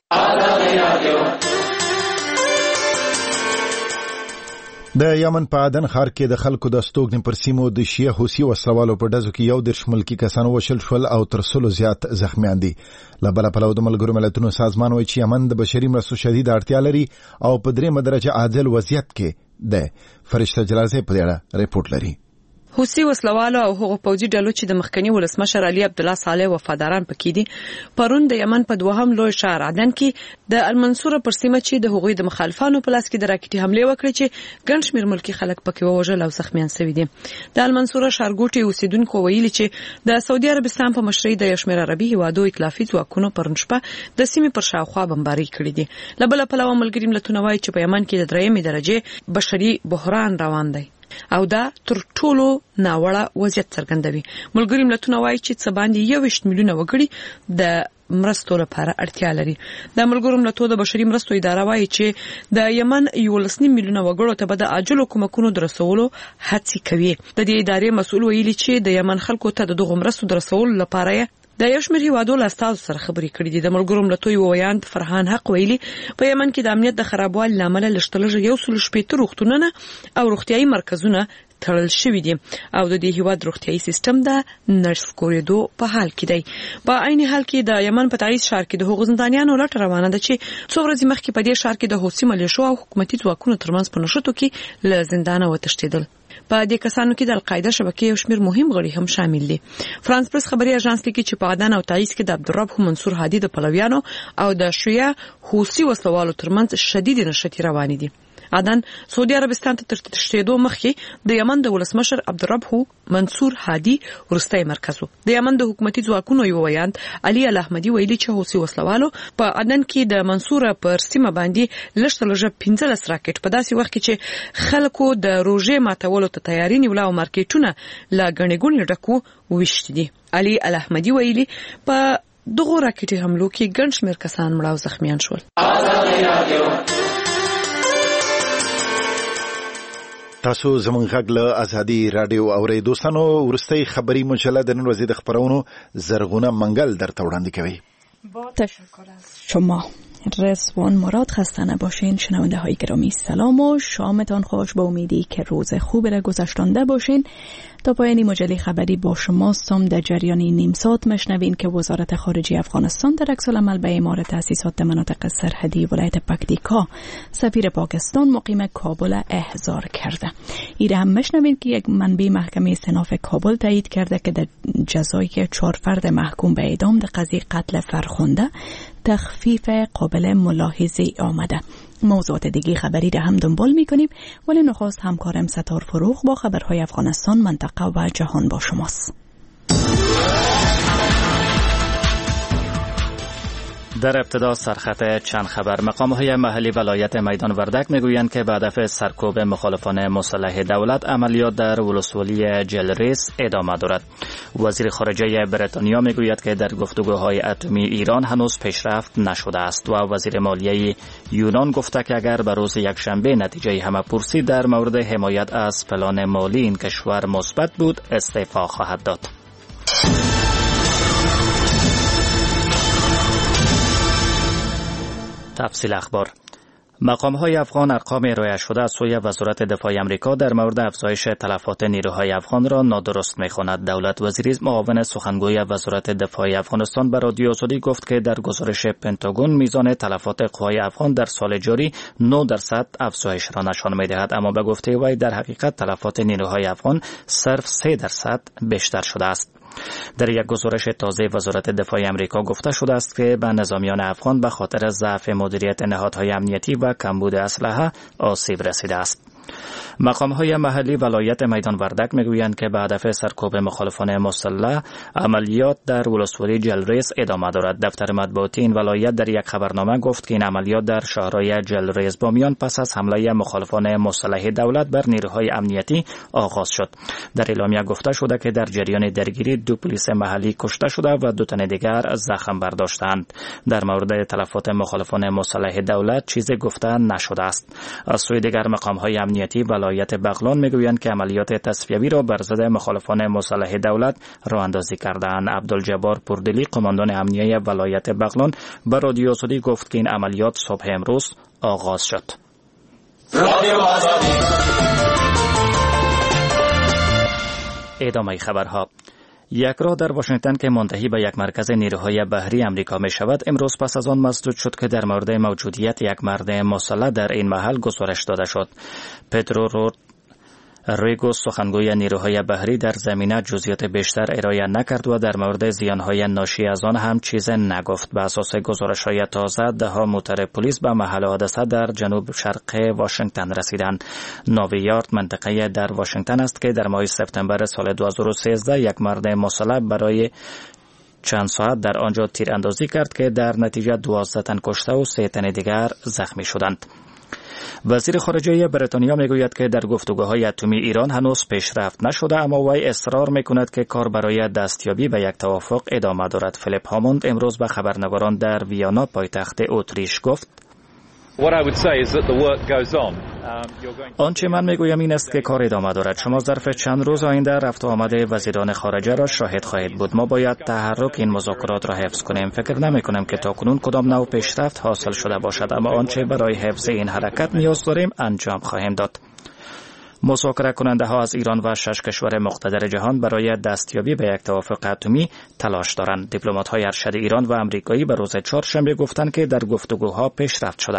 د یمن په عدن ښار کې د خلکو د استوګنې پر سیمو د شیعه حوثي وسلوالو په ډزو کې 11 ملکي کسان وشل شول او تر 100 زیات زخمیان دي. له بله پلوه د ملګرو ملتونو سازمان وایي چې یمن د بشري مرستو شدید اړتیا لري او په 3 درجه عاجل وضعیت کې ده. فرشته جلازه په دې اړه ریپورت لري. حوثي وسلوالو او هغو پوځي ډلو چې د مخکنی ولسمشر علي عبدالله صالح وفاداران پکې دي پرون د یمن په دوهم لوی شهر عدن کې د المنصوره پر سیمه چې د هغوی د مخالفانو په لاس کې د راکټي حمله وکړه چې ګڼ شمېر ملکي خلک پکې ووژل او زخمیان شوي دي. د المنصوره ښارګوټي اوسیدونکو ویلي چې د سعودي عربستان په مشرۍ د یو شمېر عربي هیوادو ائتلافي ځواکونو پرون شپه د سیمې پر شاوخوا بمباري کړې دي. له بله پلوه ملګري ملتونه وایي چې په یمن کې د 3 درجه بشري بحران روان دی او دا تر ټولو ناوړه وضعیت څرګندوي. ملګري ملتونه وایي چې څه باندې 21 میلیونه وګړي د مرستو لپاره اړتیا لري. د ملګرو ملتونو د بشري مرستو اداره وایي چې د یمن 11 میلیونه وګړو ته به د عاجلو کومکونو درسولو هڅې کوي. د دې ادارې مسؤل ویلي چې د یمن خلکو ته دغه مرستو درسولو لپاره د یو شمېر هیوادو له استازو سره خبرې کړې دي. د ملګرو ملتونو ویان فرحان حق ویلي په یمن کې د امنیت د خرابوالي لامل لشتلږه 160 روغتونونه او روغتيایي مرکزونه تړل شوي دي او د دې هیواد روغتيایي سیستم د نرس کورېدو په حال کې دی. په عین حال کې د یمن په تعیز ښار کې د هغو زندانیانو لټ روانه ده چې څو ورځې مخکې په دې ښار کې د حوثي ملیشو او حکومتي ځواکونو ترمنځ په نښتو کې له زندانه وتښتېدل. په دې کسانو کې د القاعده شبکې یو شمېر مهم غړي هم شامل دي. فرانس پریس خبري اژانس لیکي چې په عدن او تعیز کې د عبدالرب منصور هادي د پلویانو او د شیعه حوثي وسلوالو ترمنځ شدید نښتې روانې دي. عدن سعودي عربستان ته تښتېدو مخکې د یمن د ولسمشر عبدالرب منصور هادي ورستی مرکز و. د یمن د حکومتي ځواکونو یو ویاند علي الاحمدي ویلي چې حوثي وسلوالو په عدن کې د منصور پر سیمه باندې لږ 15 راکټ په داسې وخت کې چې خلکو د روژې ماتولو ته تیاری نیوله او مارکیټونه لا غنې ګونې ډکو وشت دي. علي الاحمدي ویلي په دغه راکټي حملو کې ګڼ شمېر کسان مړه او زخمیان شول. تاسو زمونږ غږ له ازادي رادیو اورئ. دوستانو ورستۍ خبری مجله د نن ورځې د خبرونو زرغونه منگل درته وړاندې کوي. با تشکر از شما رضوان مراد. خسته نباشین شنونده های گرامی. سلام و شامتان خوش. با امیدی که روز خوبی را گذشتانده باشین. تا پایان مجله خبری با شماستم. در جریان نیم ساعت مشنوین که وزارت خارجه افغانستان در عکس‌العمل به اعمار تأسیسات مناطق سرحدی ولایت پکتیکا سفیر پاکستان مقیم کابل احضار کرده. ایره هم مشنوین که یک منبع محکمه استئناف کابل تایید کرده که در جزایی که 4 فرد محکوم به اعدام در قضیه قتل فرخنده تخفیف قابل ملاحظه آمده. موضوعات دیگه خبری را هم دنبال میکنیم، ولی نخست همکارم ستار فروغ با خبرهای افغانستان، منطقه و جهان با شماست. در ابتدا سرخط چند خبر. مقام‌های محلی ولایت میدان وردک میگویند که به هدف سرکوب مخالفان مسلح دولت عملیات در ولسوالی جلریس ادامه دارد. وزیر خارجه بریتانیا میگوید که در گفتگوهای اتمی ایران هنوز پیشرفت نشده است و وزیر مالیه یونان گفته که اگر به روز یکشنبه نتیجه همه‌پرسی در مورد حمایت از پلان مالی این کشور مثبت بود استعفا خواهد داد. تفصیل اخبار. مقام‌های افغان ارقام ارائه شده از سوی وزارت دفاع آمریکا در مورد افزایش تلفات نیروهای افغان را نادرست می‌خواند. دولت وزیر معاون سخنگوی وزارت دفاع افغانستان به رادیو آزادی گفت که در گزارش پنتاگون میزان تلفات قوای افغان در سال جاری 9% افزایش را نشان می‌دهد، اما به گفته وی در حقیقت تلفات نیروهای افغان صرف 3% بیشتر شده است. در یک گزارش تازه وزارت دفاع آمریکا گفته شده است که به نظامیان افغان به خاطر ضعف مدیریت نهادهای امنیتی و کمبود اسلحه آسیب رسیده است. مقام‌های محلی ولایت میدان وردک میگویند که به هدف سرکوب مخالفان مسلح عملیات در ولسوالی جلریس ادامه دارد. دفتر مطبوعاتی این ولایت در یک خبرنامه گفت که این عملیات در شهرهای جلریس بامیان پس از حمله مخالفان مسلح دولت بر نیروهای امنیتی آغاز شد. در اعلامیه گفته شده که در جریان درگیری 2 پلیس محلی کشته شده و 2 تن دیگر زخم برداشتند. در مورد تلفات مخالفان مسلح دولت چیزی گفته نشده است. از سوی دیگر مقام‌های امنیتی ولایت بغلان میگویند که عملیات تصفیوی را بر ضد مخالفان مسلح دولت راه اندازی کردند. عبدالجبار پردلی قماندان امنیه ولایت بغلان به رادیو آزادی گفت که این عملیات صبح امروز آغاز شد. ادامه خبرها. یک راه در واشنگتن که منتهی به یک مرکز نیروهای بحری امریکا می شود امروز پس از آن مسدود شد که در مورد موجودیت یک مرد مسلح در این محل گزارش داده شد. پدرو ریگوس سخنگوی نیروهای بحری در زمینه جزئیات بیشتر ارائه نکرد و در مورد زیانهای ناشی از آن هم چیز نگفت. به اساس گزارش‌های تازه 10 موتور پلیس به محل حادثه در جنوب شرق واشنگتن رسیدند. نویارد منطقه در واشنگتن است که در ماه سپتامبر سال 2013 یک مرد مسلح برای چند ساعت در آنجا تیراندازی کرد که در نتیجه 12 تن کشته و 3 تن دیگر زخمی شدند. وزیر خارجه بریتانیا میگوید که در گفتگوهای اتمی ایران هنوز پیشرفت نشده، اما وی اصرار میکند که کار برای دستیابی به یک توافق ادامه دارد. فیلیپ هاموند امروز به خبرنگاران در ویانا پایتخت اتریش گفت: آنچه من میگویم این است که کار ادامه دارد. شما ظرف چند روز آینده رفت و آمد وزیران خارجه را شاهد خواهید بود. ما باید تحرک این مذاکرات را حفظ کنیم. فکر نمی کنم که تاکنون کدام نوع پیشرفت حاصل شده باشد، اما آنچه برای حفظ این حرکت نیاز داریم انجام خواهیم داد. مذاکره کننده ها از ایران و 6 کشور مقتدر جهان برای دستیابی به یک توافق اتمی تلاش دارند. دیپلمات های ارشد ایران و آمریکایی به روز چهارشنبه گفتند که در گفتگوها پیشرفت شده است.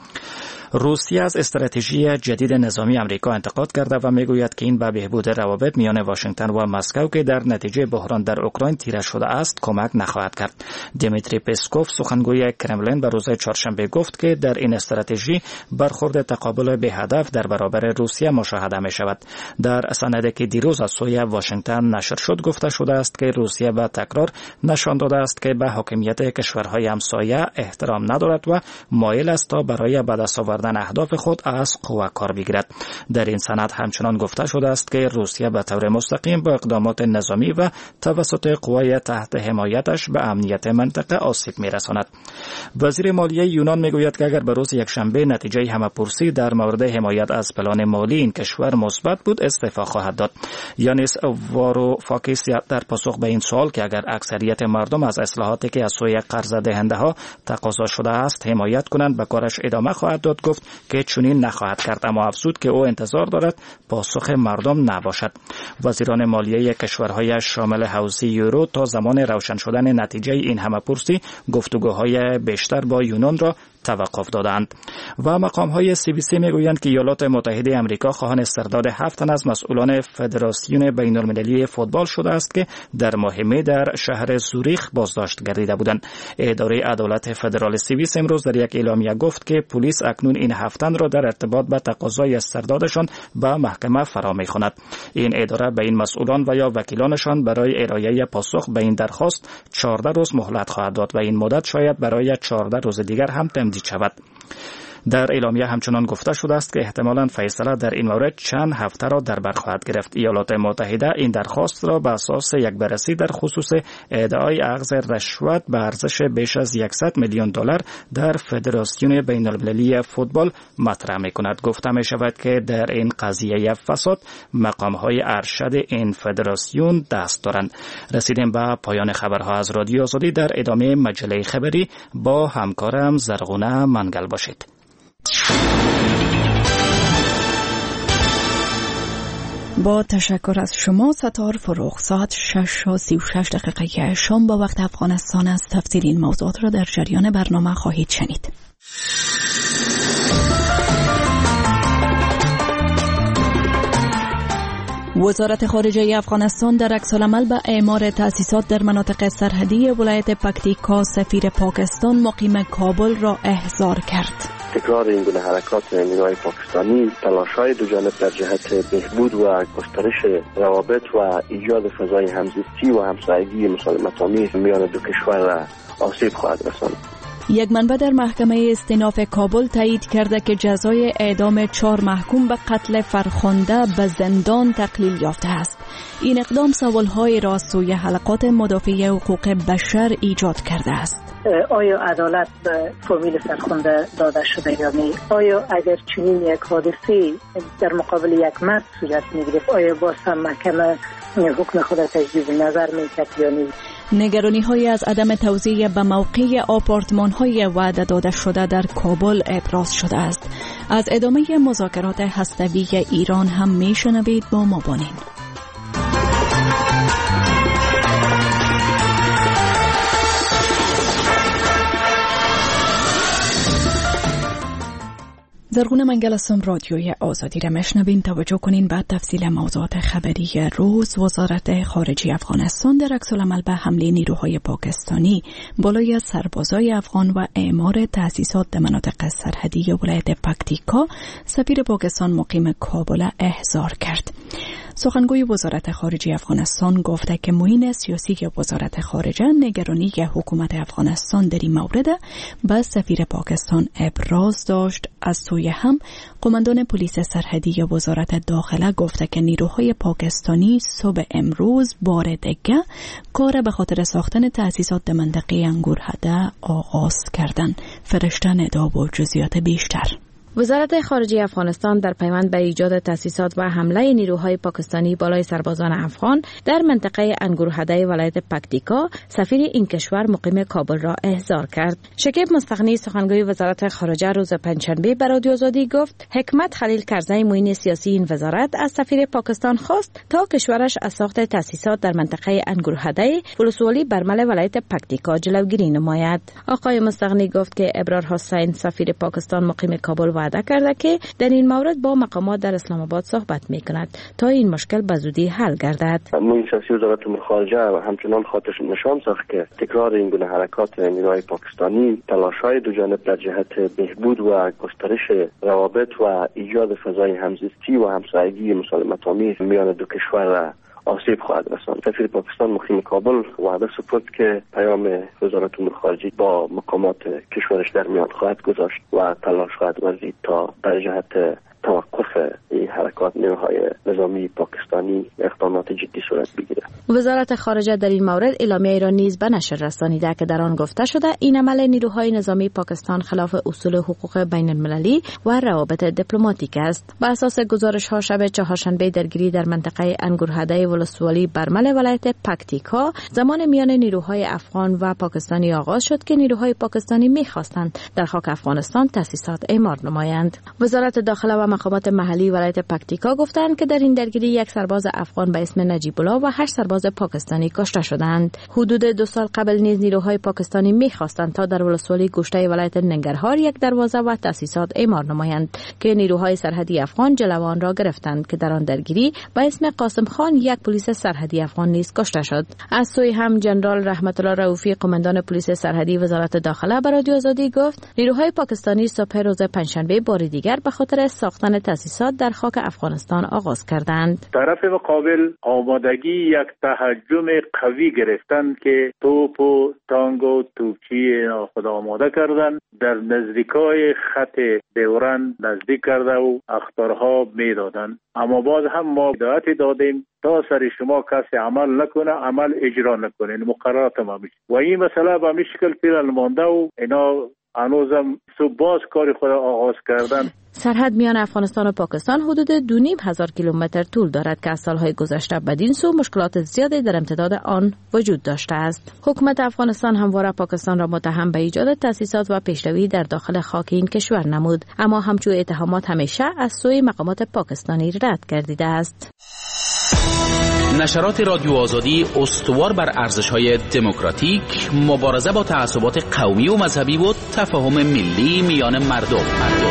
روسیه از استراتژی جدید نظامی آمریکا انتقاد کرده و میگوید که این به بهبود روابط میان واشنگتن و مسکو که در نتیجه بحران در اوکراین تیره شده است کمک نخواهد کرد. دیمیتری پسکوف سخنگوی کرملین به روز چهارشنبه گفت که در این استراتژی برخورد تقابل به هدف در برابر روسیه مشاهده می شود. در سندی که دیروز از سوی واشنگتن نشر شد گفته شده است که روسیه به تکرار نشان داده است که به حاکمیت کشورهای همسایه احترام ندارد و مایل است تا برای به دست آوردن اهداف خود از قوه کار بگیرد. در این سند همچنان گفته شده است که روسیه به طور مستقیم با اقدامات نظامی و توسط قوای تحت حمایتش به امنیت منطقه آسیب می‌رساند. وزیر مالیه یونان میگوید که اگر به روز یکشنبه نتیجه همه‌پرسی در مورد حمایت از پلان مالی این کشور مثبت بود استعفا خواهد داد. یانیس واروفاکیس در پاسخ به این سوال که اگر اکثریت مردم از اصلاحاتی که از سوی قرض دهنده‌ها تقاضا شده است حمایت کنند به کارش ادامه خواهد داد گفت که چنین نخواهد کرد، اما افزود که او انتظار دارد پاسخ مردم نباشد. وزیران مالیه کشورهای شامل حوزه یورو تا زمان روشن شدن نتیجه این همه‌پرسی گفتگوهای بیشتر با یونان را توقف دادند. و مقام‌های CBC میگویند که ایالات متحده آمریکا خواهان استرداد 7 تن از مسئولان فدراسیون بین‌المللی فوتبال شده است که در ماه می در شهر زوریخ بازداشت گردیده بودند. اداره عدالت فدرال CBC امروز در یک اعلامیه گفت که پلیس اکنون این 7 تن را در ارتباط با تقاضای استردادشان به محکمه فرا می‌خواند. این اداره به این مسئولان و یا وکیلانشان برای ارائه پاسخ به این درخواست 14 روز مهلت خواهد داد و این مدت شاید برای 14 روز دیگر هم تمدید شود. در اعلامیه همچنان گفته شده است که احتمالاً فیصله در این مورد چند هفته را در بر خواهد گرفت. ایالات متحده این درخواست را به اساس یک بررسی در خصوص ادعای اخذ رشوت به ارزش بیش از 100 میلیون دلار در فدراسیون بین‌المللی فوتبال مطرح می‌کند. گفته می‌شود که در این قضیه فساد مقام‌های ارشد این فدراسیون دست دارند. رسیدیم به پایان خبرها از رادیو آزادی. در ادامه مجله خبری با همکارم زرغونه منگل باشید. با تشکر از شما ستار فروغ. ساعت 6:36 شام با وقت افغانستان است. تفصیل این موضوعات را در جریان برنامه خواهید شنید. وزارت خارجه افغانستان در عکس‌العمل به اعمار تأسیسات در مناطق سرحدی ولایت پکتیکا سفیر پاکستان مقیم کابل را احضار کرد. تکرار این گونه حرکات نیروهای پاکستانی تلاش‌های دو جانب در جهت بهبود و گسترش روابط و ایجاد فضای همزیستی و همسایگی مسالمت‌آمیز میان دو کشور را آسیب خواهد رساند. یک منبع در محکمه استیناف کابل تایید کرده که جزای اعدام 4 محکوم به قتل فرخنده به زندان تقلیل یافته است. این اقدام سوال‌های را از سوی حلقات مدافع حقوق بشر ایجاد کرده است. آیا عدالت به فامیل فرخنده داده شده یا نه؟ آیا اگر چنین یک حادثه در مقابل یک مرد صورت می‌گرفت آیا باز هم محکمه حکم خود را تجدید نظر می‌کرد یا نه؟ نگرانی‌های از عدم توزیع به موقع آپارتمان‌های وعده داده شده در کابل ابراز شده است. از ادامه مذاکرات هسته‌ای ایران هم می‌شنوید. با ما باشید. زرغونه منگل هستم. رادیوی آزادی را میشنوین. توجه کنین بعد تفصیل موضوعات خبری روز. وزارت خارجه افغانستان در عکس‌العمل به حمله نیروهای پاکستانی بالای سربازای افغان و اعمار تأسیسات در مناطق سرحدی ولایت پکتیکا سفیر پاکستان مقیم کابل احضار کرد. سخنگوی وزارت خارجه افغانستان گفته که معین سیاسی وزارت خارجه نگرانی حکومت افغانستان در این مورد به سفیر پاکستان ابراز داشت. از سوی هم قماندان پلیس سرحدی وزارت داخله گفته که نیروهای پاکستانی صبح امروز بار دیگه کار به خاطر ساختن تأسیسات در منطقه انگورهده آغاز کردند. فرشته ندا و جزئیات بیشتر. وزارت خارجه افغانستان در پیوند به ایجاد تأسیسات و حمله نیروهای پاکستانی بالای سربازان افغان در منطقه انگورهده ولایت پکتیکا سفیر این کشور مقیم کابل را احضار کرد. شکیب مستغنی سخنگوی وزارت خارجه روز پنجشنبه به رادیو آزادی گفت حکمت خلیل کرزی معین سیاسی این وزارت از سفیر پاکستان خواست تا کشورش از ساخت تأسیسات در منطقه انگورهده ولسوالی برمل ولایت پکتیکا جلوگیری نماید. آقای مستغنی گفت که ابرار حسین سفیر پاکستان مقیم کابل وعده کرده که در این مورد با مقامات در اسلام آباد صحبت می‌کند تا این مشکل به زودی حل گردد. معین سیاسی وزارت امور خارجه همچنان خاطرش نشان ساخت که تکرار این گونه حرکات نیروهای پاکستانی تلاش‌های دو جانب در جهت بهبود و گسترش روابط و ایجاد فضای همزیستی و همسایگی مسالمت‌آمیز میان دو کشور را آسیب خواهد رساند. سفیر پاکستان مقیم کابل وعده سپرد که پیام وزارت امور خارجه با مقامات کشورش در میان خواهد گذاشت و تلاش خواهد ورزید تا در جهت توقف این حرکات نیروهای نظامی پاکستانی اقدامات جدی صورت بگیرد. وزارت خارجه در این مورد اعلامیه را نیز به نشر رسانیده که در آن گفته شده این عمل نیروهای نظامی پاکستان خلاف اصول حقوق بین المللی و روابط دیپلماتیک است. بر اساس گزارش‌ها شب چهارشنبه درگیری در منطقه انگورهده ولسوالی برمل ولایت پکتیکا زمان میان نیروهای افغان و پاکستانی آغاز شد که نیروهای پاکستانی می‌خواستند در خاک افغانستان تأسیسات اعمار نمایند. وزارت داخله و مقامات محلی ولایت پکتیکا گفتند که در این درگیری یک سرباز افغان به اسم نجیب الله و 8 سرباز پاکستانی کشته شدند. حدود 2 سال قبل نیز نیروهای پاکستانی می‌خواستند تا در ولسوالی گوشته ولایت ننگرهار یک دروازه و تأسیسات اعمار نمایند که نیروهای سرحدی افغان جلو آن را گرفتند که در آن درگیری به اسم قاسم خان یک پلیس سرحدی افغان نیز کشته شد. از سوی هم جنرال رحمت الله رؤوفی قماندان پلیس سرحدی وزارت داخله به رادیو آزادی گفت نیروهای پاکستانی صبح روز پنجشنبه بار دیگر به خاطر ساختن تأسیسات در خاک افغانستان آغاز کردند. طرف مقابل آمادگی یک تهجم قوی گرفتند که توپ و تانگ و توپچی خود آماده کردند، در نزدیکای خط دوران نزدیک کرده و اخطارها میدادند. اما باز هم ما هدایت دادیم تا سر شما کسی عمل نکنه، عمل اجرا نکنه، این مقررات ما میشه و این مسئله به مشکل فعلا مانده و اینا هنوزم صبح باز کار خود آغاز کردن. سرحد میان افغانستان و پاکستان حدود 2,500 کیلومتر طول دارد که از سالهای گذشته بدین سو مشکلات زیادی در امتداد آن وجود داشته است. حکومت افغانستان همواره پاکستان را متهم به ایجاد تأسیسات و پیشروی در داخل خاک این کشور نمود، اما همچون اتهامات همیشه از سوی مقامات پاکستانی رد گردیده است. نشرات رادیو آزادی استوار بر ارزش‌های دموکراتیک، مبارزه با تعصبات قومی و مذهبی و تفاهم ملی میان مردم.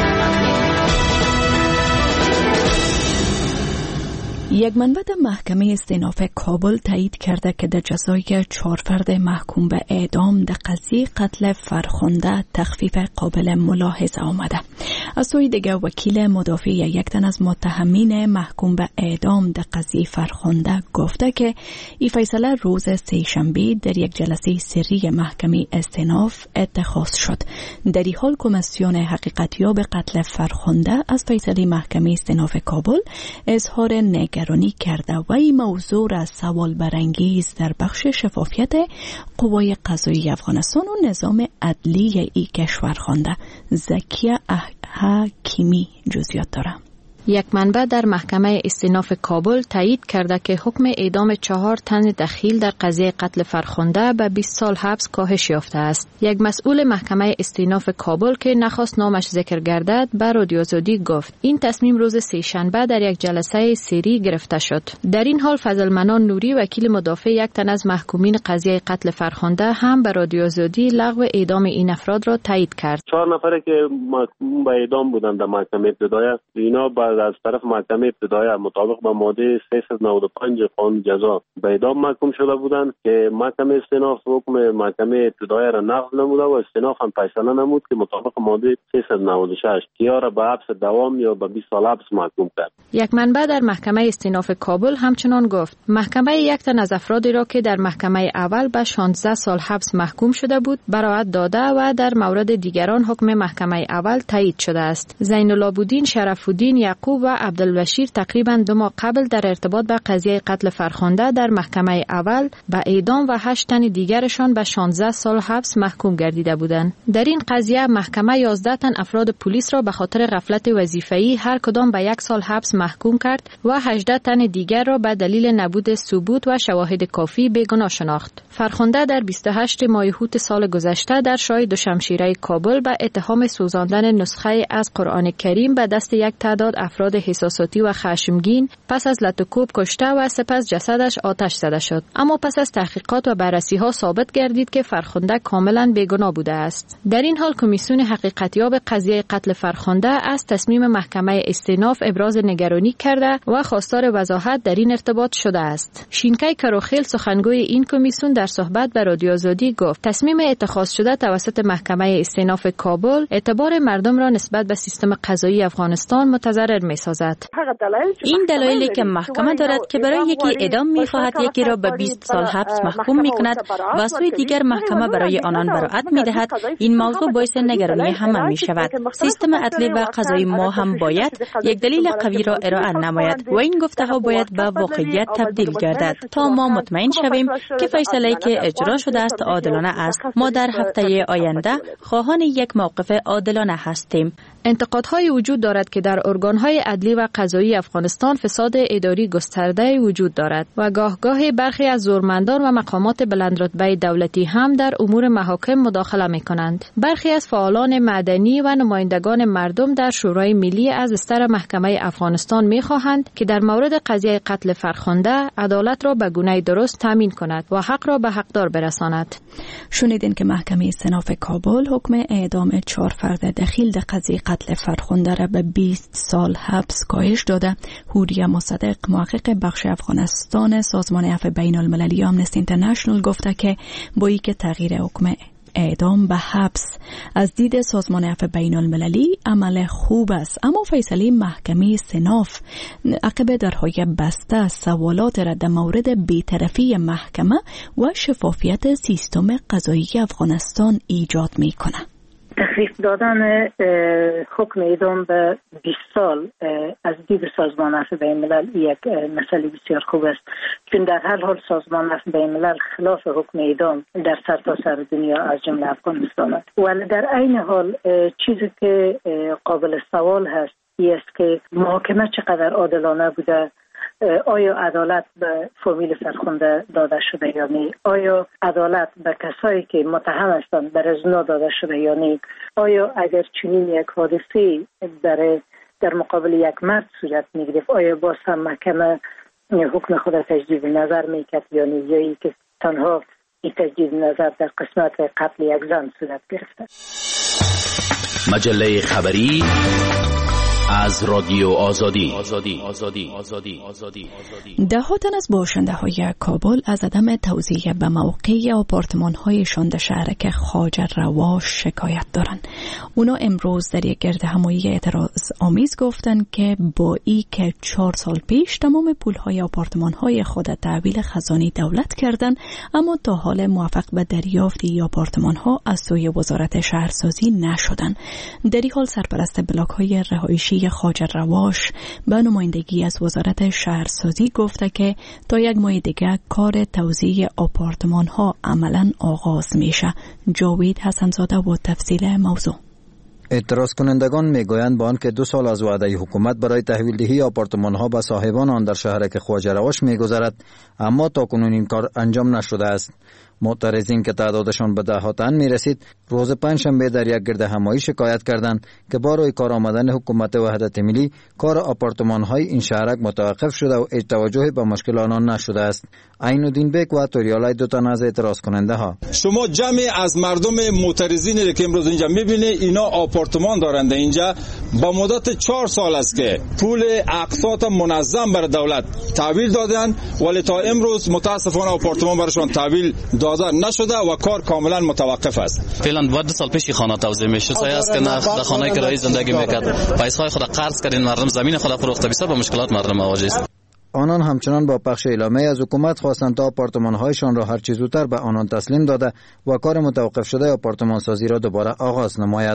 یک منبع محکمه استئناف کابل تایید کرده که در جزای 4 فرد محکوم به اعدام در قضیه قتل فرخنده تخفیف قابل ملاحظه آمده. از سوی دیگر وکیل مدافع یک تن از متهمین محکوم به اعدام در قضیه فرخنده گفته که این فیصله روز سه‌شنبه در یک جلسه سری محکمه استئناف اتخاذ شد. در این حال کمیسیون حقیقتیاب قتل فرخنده از فیصله محکمه استئناف کابل اظهار نگرانی کرده و این موضوع را سوال برانگیز در بخش شفافیت قوای قضایی افغانستان و نظام عدلی این کشور خوانده. زکیه حکیمی جزئیات داره. یک منبع در محکمه استئناف کابل تایید کرده که حکم اعدام 4 تن دخیل در قضیه قتل فرخنده به 20 سال حبس کاهش یافته است. یک مسئول محکمه استئناف کابل که نخواست نامش ذکر گردد به رادیو آزادی گفت این تصمیم روز سه‌شنبه در یک جلسه سری گرفته شد. در این حال فضل منان نوری وکیل مدافع یک تن از محکومین قضیه قتل فرخنده هم به رادیو آزادی لغو اعدام این افراد را تایید کرد. 4 نفره که محکوم به اعدام بودند در محکمه ابتدایی، اینا از طرف محکمه ابتدایی مطابق با ماده 395 قانون جزا به اعدام محکوم شده بودند که محکمه استئناف حکم محکمه ابتدایی را نقض نموده و استئناف هم فیصله نمود که مطابق ماده 396 کیا را به حبس دوام یا به 20 سال حبس محکوم کرد. یک منبع در محکمه استئناف کابل همچنان گفت محکمه یک تن از افرادی را که در محکمه اول به 16 سال حبس محکوم شده بود براءت داده و در مورد دیگران حکم محکمه اول تایید شده است. زین العابدین شرف‌الدین یعقوب و عبدالبشیر تقریبا 2 ماه قبل در ارتباط با قضیه قتل فرخنده در محکمه اول به اعدام و 8 تن دیگرشان به 16 سال حبس محکوم گردیده بودند. در این قضیه محکمه 11 تن افراد پلیس را به خاطر غفلت وظیفه‌ای هر کدام به 1 سال حبس محکوم کرد و 18 تن دیگر را به دلیل نبود ثبوت و شواهد کافی بیگناه شناخت. فرخنده در 28 ماه اوت سال گذشته در شاه دوشمشیره کابل به اتهام سوزاندن نسخه از قرآن کریم به دست یک تعداد افراد حساساتی و خشمگین پس از لطوکوب کشته و سپس جسدش آتش زده شد. اما پس از تحقیقات و بررسی‌ها ثابت گردید که فرخنده کاملا بیگناه بوده است. در این حال کمیسیون حقیقتیاب قضیه قتل فرخنده از تصمیم محکمه استئناف ابراز نگرانی کرده و خواستار وضاحت در این ارتباط شده است. شینکای کروخیل سخنگوی این کمیسیون در صحبت به رادیو آزادی گفت تصمیم اتخاذ شده توسط محکمه استئناف کابل اعتبار مردم را نسبت به سیستم قضایی افغانستان متضرر می‌سازد. این دلایلی که محکمه دارد که برای یکی اعدام می‌خواهد یکی را به 20 سال حبس محکوم می‌کند و سوی دیگر محکمه برای آنان براءت می‌دهد، این موضوع باعث نگرانی همه می‌شود. سیستم عدلی و قضایی ما هم باید یک دلیل قوی را ارائه نماید و این گفته‌ها باید به واقعیت تبدیل گردد تا ما مطمئن شویم که فیصله‌ای که اجرا شده است عادلانه است. ما در هفته آینده خواهان یک موقف عادلانه هستیم. انتقادهای وجود دارد که در ارگانهای عدلی و قضایی افغانستان فساد اداری گسترده وجود دارد و گاه برخی از زورمندان و مقامات بلندرتبه دولتی هم در امور محاکم مداخله می‌کنند. برخی از فعالان مدنی و نمایندگان مردم در شورای ملی از استر محکمه افغانستان می‌خواهند که در مورد قضیه قتل فرخنده عدالت را به گونه درست تامین کند و حق را به حقدار برساند. شنیدین که محکمه استئناف کابل حکم اعدام 4 فرد دخیل در قضیه قتل فرخنده را به 20 سال حبس کاهش داده. هوریا مصدق محقق بخش افغانستان سازمان عفو بین المللی آمنستی اینترنشنال گفته که با اینکه تغییر حکم اعدام به حبس از دید سازمان عفو بین المللی عمل خوب است، اما فیصله محکمه استئناف عقب درهای بسته سوالات را در مورد بی‌طرفی محکمه و شفافیت سیستم قضایی افغانستان ایجاد می‌کنه. تخفیف دادن حکم اعدام به 20 سال از دید سازمان عفو بین الملل یک مسئله بسیار خوب است، چون در هر حال سازمان عفو بین الملل خلاف حکم اعدام در سرتاسر دنیا از جمله افغانستان است. ولی در عین حال چیزی که قابل سوال هست است که محاکمه چقدر عادلانه بوده. آیا عدالت به فامیل فرخنده داده شده یا نه؟ آیا عدالت به کسایی که متهم هستند بر زنا داده شده یا نه؟ آیا اگر چنین یک حادثه در مقابل یک مرد صورت می‌گرفت، آیا باز هم محکمه حکم خود تجدید نظر میکرد یا نه، یا ای که تنها این تجدید نظر در قسمت قتل یک زن صورت گرفته؟ مجله خبری از رادیو آزادی. ده‌ها تن از باشنده های کابل از عدم توزیع به موقع آپارتمان هایشان در شهرک خواجه رواش شکایت دارند. اونا امروز در یک گردهمایی اعتراض آمیز گفتند که با ای که 4 سال پیش تمام پول های آپارتمان های خود تحویل خزانه دولت کردند، اما تا حال موفق به دریافت این آپارتمان ها از سوی وزارت شهرسازی نشدند. در این حال سرپرست بلاک های رهایشی خواجه رواش به نمایندگی از وزارت شهرسازی گفته که تا یک ماه دیگه کار توزیع آپارتمان ها عملاً آغاز میشه. جاوید حسنزاده و تفصیل موضوع. اعتراض کنندگان میگویند با آنکه 2 سال از وعده حکومت برای تحویل دهی آپارتمان ها به صاحبان آن در شهرک خواجه رواش میگذرد، اما تاکنون این کار انجام نشده است. معترضین که تعدادشان به 10 تن میرسید روز پنجشنبه در یک گردهمایی شکایت کردند که با روی کار آمدن حکومت وحدت ملی کار آپارتمان های این شهرک متوقف شده و هیچ توجهی به مشکل آنان نشده است. عین‌الدین بیگ و توریالای 2 تن از اعتراض کننده ها. شما جمعی از مردم معترضینی که امروز اینجا میبینی اینا آپارتمان دارند اینجا با مدت 4 سال است که پول اقساط منظم بر دولت تحویل دادن، ولی تا امروز متاسفانه آپارتمان برشان تحویل داده نشده و کار کاملا متوقف است. فعلا 2 سال پیش خانه توزیع میشه، سایه است که در خانه کرایه زندگی میکرد، پیسهای خود قرض کردین، مردم زمین خود فروخته، بسیار با مشکلات مردم مواجه است. آنان همچنان با پخش اعلامیه از حکومت خواستند تا آپارتمان‌هایشان را هر چه زودتر به آنان تسلیم داده و کار متوقف شده آپارتمان سازی را دوباره آغاز نماید.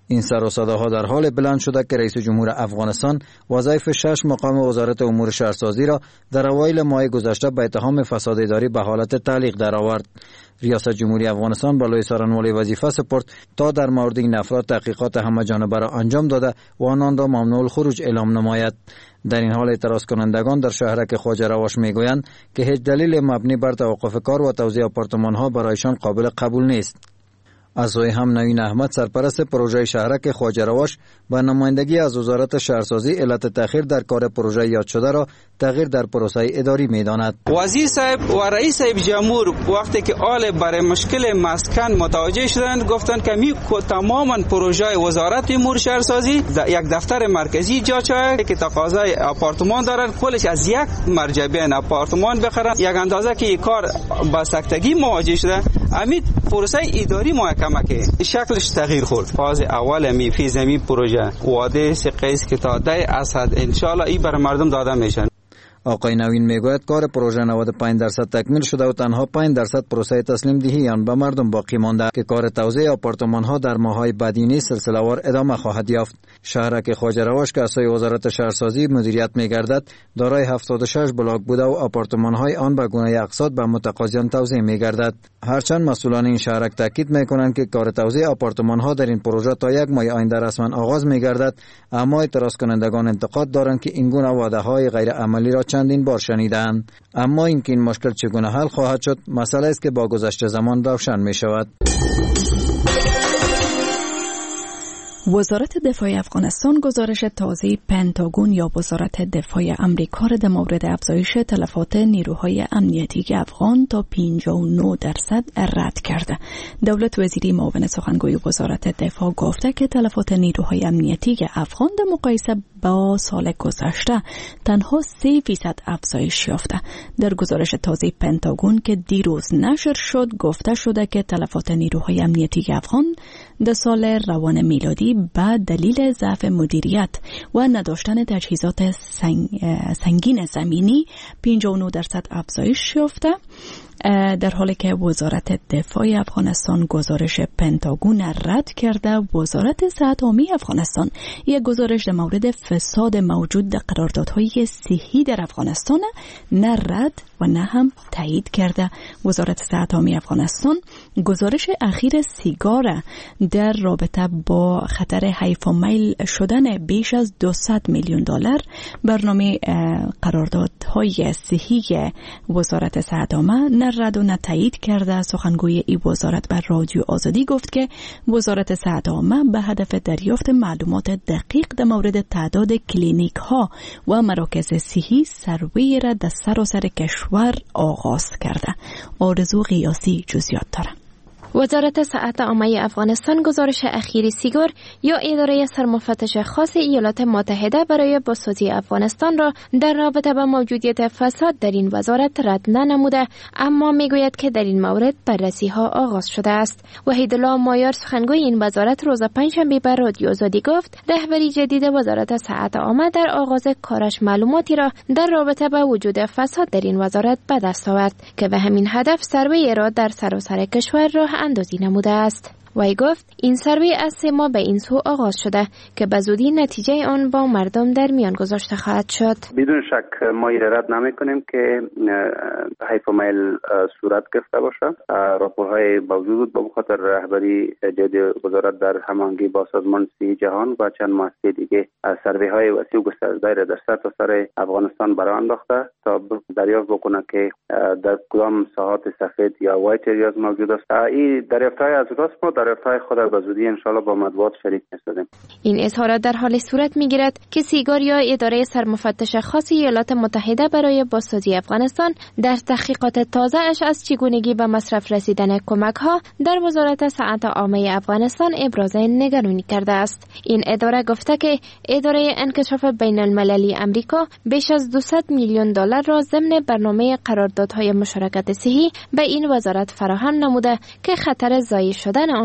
این سر و صداها در حال بلند شده که رئیس جمهور افغانستان وظایف 6 مقام وزارت امور شهرسازی را در اوایل ماه گذشته به اتهام فساد اداری به حالت تعلیق درآورد. ریاست جمهوری افغانستان به لوی سارنوالی وظیفه سپرد تا در مورد این افراد تحقیقات همه‌جانبه را انجام داده و آنان را ممنوع الخروج اعلام نماید. در این حال اعتراض کنندگان در شهرک خواجه رواش میگویند که هیچ دلیل مبنی بر توقف کار و توزیع آپارتمان‌ها برایشان قابل قبول نیست. از سوی هم نوین احمد سرپرست پروژه شهرک خواجه رواش با نمایندگی از وزارت شهرسازی علت تأخیر در کار پروژه یاد شده را تغییر در پروسه اداری می‌داند. وزیر صاحب و رئیس جمهور وقتی که آل برای مشکل مسکن متوجه شدند گفتند که تماما پروژه وزارت امور شهرسازی یک دفتر مرکزی ایجاد شود که تقاضای آپارتمان دارند، کلش از یک مرجع بین آپارتمان بخرند. یک اندازه که کار با سختگی مواجه شده، امید پروسه اداری محکمه که شکلش تغییر خورد. فاز اول می فیزمی پروژه وعده سقیس که تا 10 اسد ان شاء الله این بر مردم داده میشن. آقای نوین میگوید کار پروژه 95% تکمیل شده و تنها 5% پروسه تسلیم دهی آن به مردم باقی مانده که کار توزیع آپارتمان ها در ماه‌های بعدی سلسله وار ادامه خواهد یافت. شهرک خواجه رواش که از سوی وزارت شهرسازی مدیریت میگردد دارای 76 بلاک بوده و آپارتمان های آن به گونه اقساط به متقاضیان توزیع میگردد. هرچند مسئولان این شهرک تاکید میکنند که کار توزیع آپارتمان ها در این پروژه تا 1 ماه آینده رسما آغاز میگردد، اما اعتراض کنندگان انتقاد دارند که این گونه وعده های غیر عملی را چندین بار شنیدند. اما اینکه این مشکل چگونه حل خواهد شد مسئله است که با گذشت زمان روشن می شود. وزارت دفاع افغانستان گزارش تازه پنتاگون یا وزارت دفاع امریکا را در مورد افزایش تلفات نیروهای امنیتی افغان تا 59% رد کرده. دولت وزیری معاون سخنگوی وزارت دفاع گفته که تلفات نیروهای امنیتی افغان در مقایسه با سال گذشته تنها 3% افزایش یافته. در گزارش تازه پنتاگون که دیروز نشر شد گفته شده که تلفات نیروهای امنیتی افغان در سال روان میلادی به دلیل ضعف مدیریت و نداشتن تجهیزات سنگین زمینی 59% افزایش یافته، در حالی که وزارت دفاع افغانستان گزارش پنتاگون رد کرده. وزارت صحت عامه افغانستان یک گزارش در مورد فساد موجود در قراردادهای صحی در افغانستان نه رد و نه هم تایید کرده. وزارت صحت عامه افغانستان گزارش اخیر سیگار در رابطه با خطر هایفومیل شدن بیش از $200 میلیون برنامه قراردادهای صحی وزارت صحت عامه نه رد و نه تایید کرده. سخنگوی این وزارت بر رادیو آزادی گفت که وزارت صحت عامه به هدف دریافت معلومات دقیق در مورد تعداد کلینیک ها و مراکز صحی سروی را در سراسر کشور آغاز کرده. آرزو قیاسی جزئیات داره. وزارت صحت عامه افغانستان گزارش اخیری سیگار یا اداره سرمفتش خاص ایالات متحده برای بازسازی افغانستان را در رابطه با موجودیت فساد در این وزارت رد ننموده، اما میگوید که در این مورد بررسی ها آغاز شده است. وحیدالله مایار سخنگوی این وزارت روز پنجشنبه به رادیو آزادی گفت رهبری جدید وزارت صحت عامه در آغاز کارش معلوماتی را در رابطه با وجود فساد در این وزارت به دست آورد که به همین هدف سروی را در سراسر کشور راه اندازی نموده است. وی گفت این سروی از 3 ماه به این سو آغاز شده که به زودی نتیجه آن با مردم در میان گذاشته خواهد شد. بدون شک ما رد نمی‌کنیم که هایفومیل صورت گرفته باشه. راپورهای موجود بود به خاطر رهبری جدید وزارت در هماهنگی با سازمان صحت جهان و چند مؤسسه دیگه سروی‌های وسیع و گسترده را در سر افغانستان برآورد انداخته تا دریافت بکنه که در کدام ساحات سفید یا وایت اریاز موجود است. این دریافت‌های از راست ما دریافت‌های خود به زودی ان شاءالله با مطبوعات شریک می‌سازیم. این اظهارات در حال صورت می‌گیرد که سیگار یا اداره سرمفتش خاص ایالات متحده برای بازسازی افغانستان در تحقیقات تازه‌اش از چگونگی به مصرف رسیدن کمک‌ها در وزارت صحت عامه افغانستان ابراز نگرانی کرده است. این اداره گفته که اداره انکشاف بین‌المللی آمریکا بیش از $200 میلیون را ضمن برنامه قراردادهای مشارکت صحی به این وزارت فراهم نموده که خطر ضایع شدن آن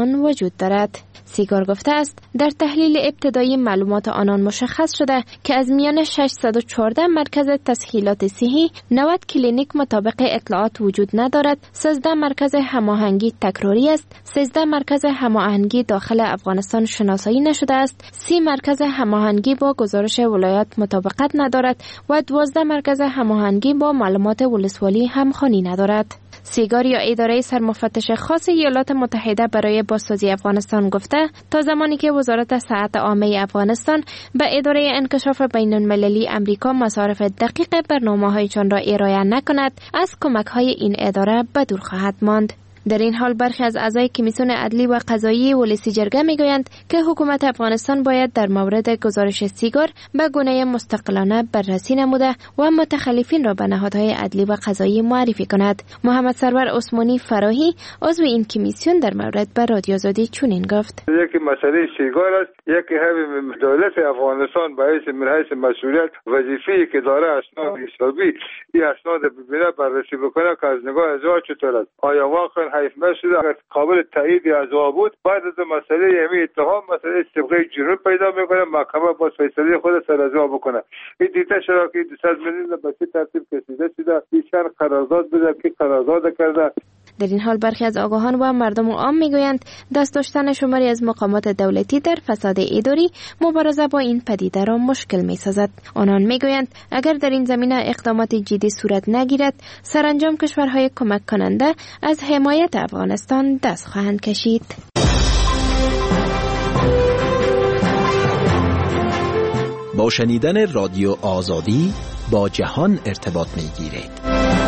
آن وجود دارد. سیگار گفته است در تحلیل ابتدایی معلومات آنان مشخص شده که از میان 614 مرکز تسهیلات صحی 90 کلینیک مطابق اطلاعات وجود ندارد، 13 مرکز هماهنگی تکراری است، 13 مرکز هماهنگی داخل افغانستان شناسایی نشده است، 30 مرکز هماهنگی با گزارش ولایت مطابقت ندارد و 12 مرکز هماهنگی با معلومات ولسوالی همخوانی ندارد. سیگار یا اداره سرمفتش خاص ایالات متحده برای بازسازی افغانستان گفته تا زمانی که وزارت صحت عامه افغانستان به اداره انکشاف بین المللی امریکا مصارف دقیق برنامه‌هایشان را ارائه نکند، از کمک‌های این اداره بدور خواهد ماند. در این حال برخی از اعضای کمیسیون عدلی و قضایی ولسی جرگه میگویند که حکومت افغانستان باید در مورد گزارش سیگار به گونه مستقلانه بررسی نموده و متخلفین را به نهادهای عدلی و قضایی معرفی کند. محمد سرور عثمانی فراهی عضو این کمیسیون در مورد به رادیو آزادی چنین گفت: یکی مسئله سیگار است، یکی هم دولت افغانستان باید من حیث مسئولیت وظیفه‌ای که داره اسناد حسابی این اسناد ببینه بررسی بکنه که از نگاه ازوا چطور است، آیا واقعا حیف نشده، اگر قابل تایید ازوا بود بعد از مسئله یمی اتهام مسئله استبقاء جنون پیدا میکنه، محکمه باز فیصله خود سر ازوا بکنه. این دیده شده که 200 میلیون به چه ترتیب کشیده شده، بیشتر قرارداد بده که قرارداد کرده. در این حال برخی از آگاهان و مردم عام میگویند دست داشتن شماری از مقامات دولتی در فساد اداری مبارزه با این پدیده را مشکل میسازد. آنان میگویند اگر در این زمینه اقدامات جدی صورت نگیرد، سرانجام کشورهای کمک کننده از حمایت افغانستان دست خواهند کشید. با شنیدن رادیو آزادی با جهان ارتباط میگیرید.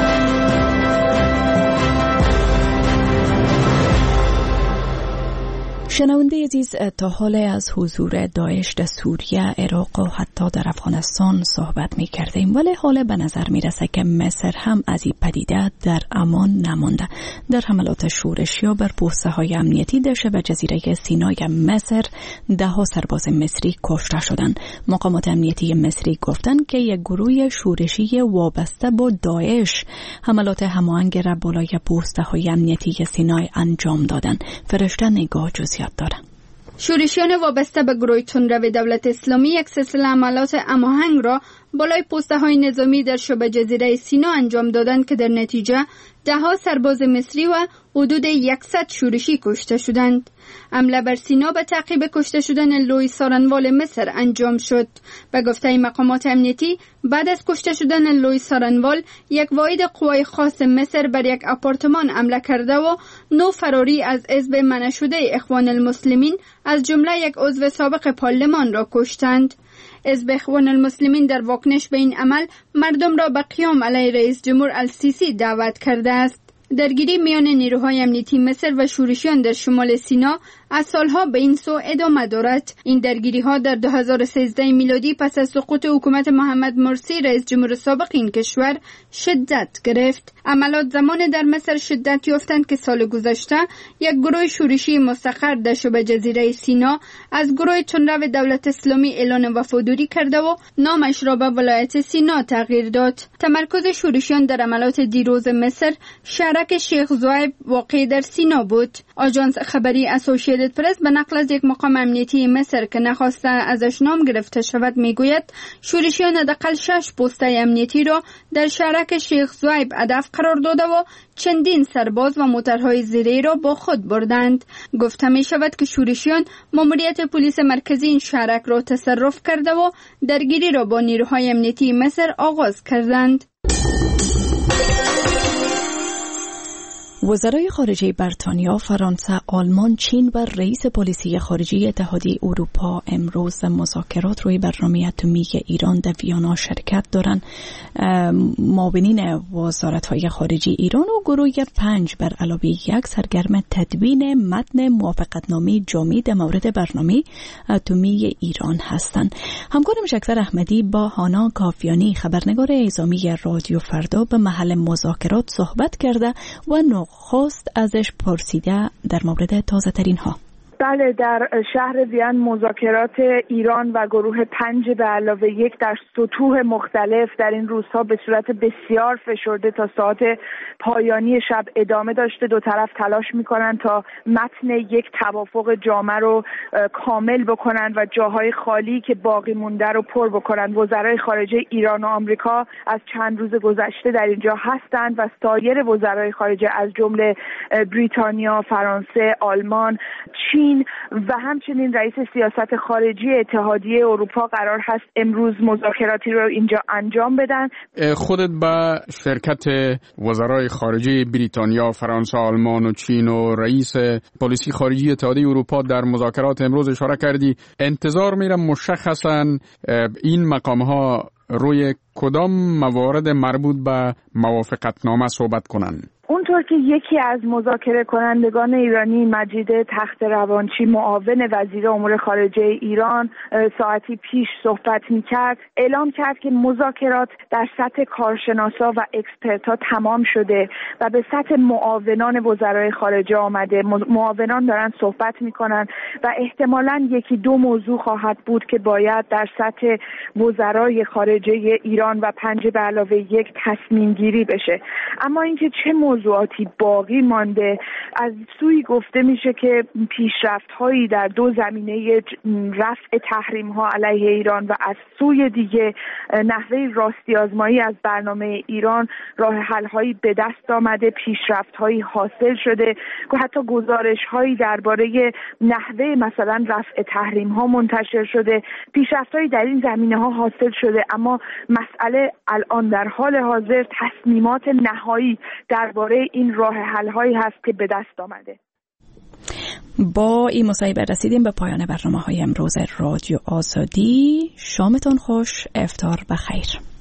شنونده عزیز، تا حال از حضور داعش در سوریه، عراق و حتی در افغانستان صحبت می کردیم، ولی حال به نظر می رسه که مصر هم از این پدیده در امان نمانده. در حملات شورشی بر پوسته های امنیتی در شبه جزیره سینای مصر 10 سرباز مصری کشته شدند. مقامات امنیتی مصری گفتند که یک گروه شورشی وابسته با داعش حملات هماهنگ را بالای پوسته های امنیتی سینای انجام دادند. فرشته نگاه جزئی دارن. شورشیان وابسته به گروه تندرو دولت اسلامی یک سلسله عملیات هماهنگ را بالای پوسته های نظامی در شبه جزیره سینا انجام دادند که در نتیجه 10 سرباز مصری و حدود 100 شورشی کشته شدند. حمله بر سینا به تعقیب کشته شدن لوی سارنوال مصر انجام شد. به گفته مقامات امنیتی بعد از کشته شدن لوی سارنوال، یک واحد قوای خاص مصر بر یک آپارتمان حمله کرده و 9 فراری از حزب منع شده اخوان المسلمین از جمله یک عضو سابق پارلمان را کشتند. حزب اخوان المسلمین در واکنش به این عمل مردم را به قیام علیه رئیس جمهور السیسی دعوت کرده است. درگیری میان نیروهای امنیتی مصر و شورشیان در شمال سینا از سالها به این سو ادامه دارد. این درگیری ها در 2013 میلادی پس از سقوط حکومت محمد مرسی رئیس جمهور سابق این کشور شدت گرفت. عملات زمان در مصر شدت یافتند که سال گذشته یک گروه شورشی مستقر در شبه جزیره سینا از گروه تندرو دولت اسلامی اعلان وفاداری کرده و نامش را به ولایت سینا تغییر داد. تمرکز شورشیان در عملات دیروز مصر شهرک شیخ زویب واقع در سینا بود. آژانس خبری اسوسییتد پرس به نقل از یک مقام امنیتی مصر که نخواسته ازش نام گرفته شود میگوید شورشیان حداقل 6 پوسته امنیتی را در شهرک شیخ زویب هدف قرار داده و چندین سرباز و موترهای زیره‌ای را با خود بردند. گفته می شود که شورشیان ماموریت پلیس مرکزی این شهرک را تصرف کرده و درگیری را با نیروهای امنیتی مصر آغاز کردند. وزرای خارجه بریتانیا، فرانسه، آلمان، چین و رئیس پلیسی خارجی اتحادیه اروپا امروز مذاکرات روی برنامه اتمی ایران در ویانا شرکت دارند. معاونین وزارت‌های خارجه ایران و گروه 5 بر علاوه 1 سرگرم تدوین متن موافقتنامه جامع در مورد برنامه اتمی ایران هستند. همکارم شکسر احمدی با هانا کافیانی، خبرنگار اعزامی رادیو فردا، به محل مذاکرات صحبت کرده و خواست ازش پرسیده در مورد تازه ترین ها. بله، در شهر وین مذاکرات ایران و گروه 5+1 در سطوح مختلف در این روزها به صورت بسیار فشرده تا ساعت پایانی شب ادامه داشته. دو طرف تلاش میکنن تا متن یک توافق جامع رو کامل بکنن و جاهای خالی که باقی مونده رو پر بکنن. وزرای خارجه ایران و آمریکا از چند روز گذشته در اینجا هستند و سایر وزرای خارجه از جمله بریتانیا، فرانسه، آلمان، چین و همچنین رئیس سیاست خارجی اتحادیه اروپا قرار هست امروز مذاکراتی رو اینجا انجام بدن. خودت به شرکت وزرای خارجه بریتانیا، فرانسه، آلمان و چین و رئیس پلیسی خارجی اتحادیه اروپا در مذاکرات امروز اشاره کردی. انتظار میرم مشخصاً این مقام‌ها روی کدام موارد مربوط به موافقتنامه صحبت کنند؟ اونطور که یکی از مذاکره کنندگان ایرانی مجید تخت روانچی معاون وزیر امور خارجه ایران ساعتی پیش صحبت می‌کرد، اعلام کرد که مذاکرات در سطح کارشناسا و اکسپرت‌ها تمام شده و به سطح معاونان وزرای خارجه آمده. معاونان دارن صحبت می‌کنن و احتمالاً یکی دو موضوع خواهد بود که باید در سطح وزرای خارجه ایران و 5+1 تصمیم گیری بشه. اما اینکه چه موضوعاتی باقی مانده، از سوی گفته میشه که پیشرفت‌هایی در دو زمینه رفع تحریم‌ها علیه ایران و از سوی دیگه نحوه راستی آزمایی از برنامه ایران راه حل‌هایی به دست آمده، پیشرفت‌هایی حاصل شده که حتی گزارش‌هایی درباره نحوه مثلا رفع تحریم‌ها منتشر شده. پیشرفت‌هایی در این زمینه‌ها حاصل شده، اما مسئله الان در حال حاضر تصمیمات نهایی درباره این راه حل‌هایی هست که به دست آمده. با این مصاحبه رسیدیم به پایان برنامه‌های امروز رادیو آزادی. شامتون خوش، افطار بخیر.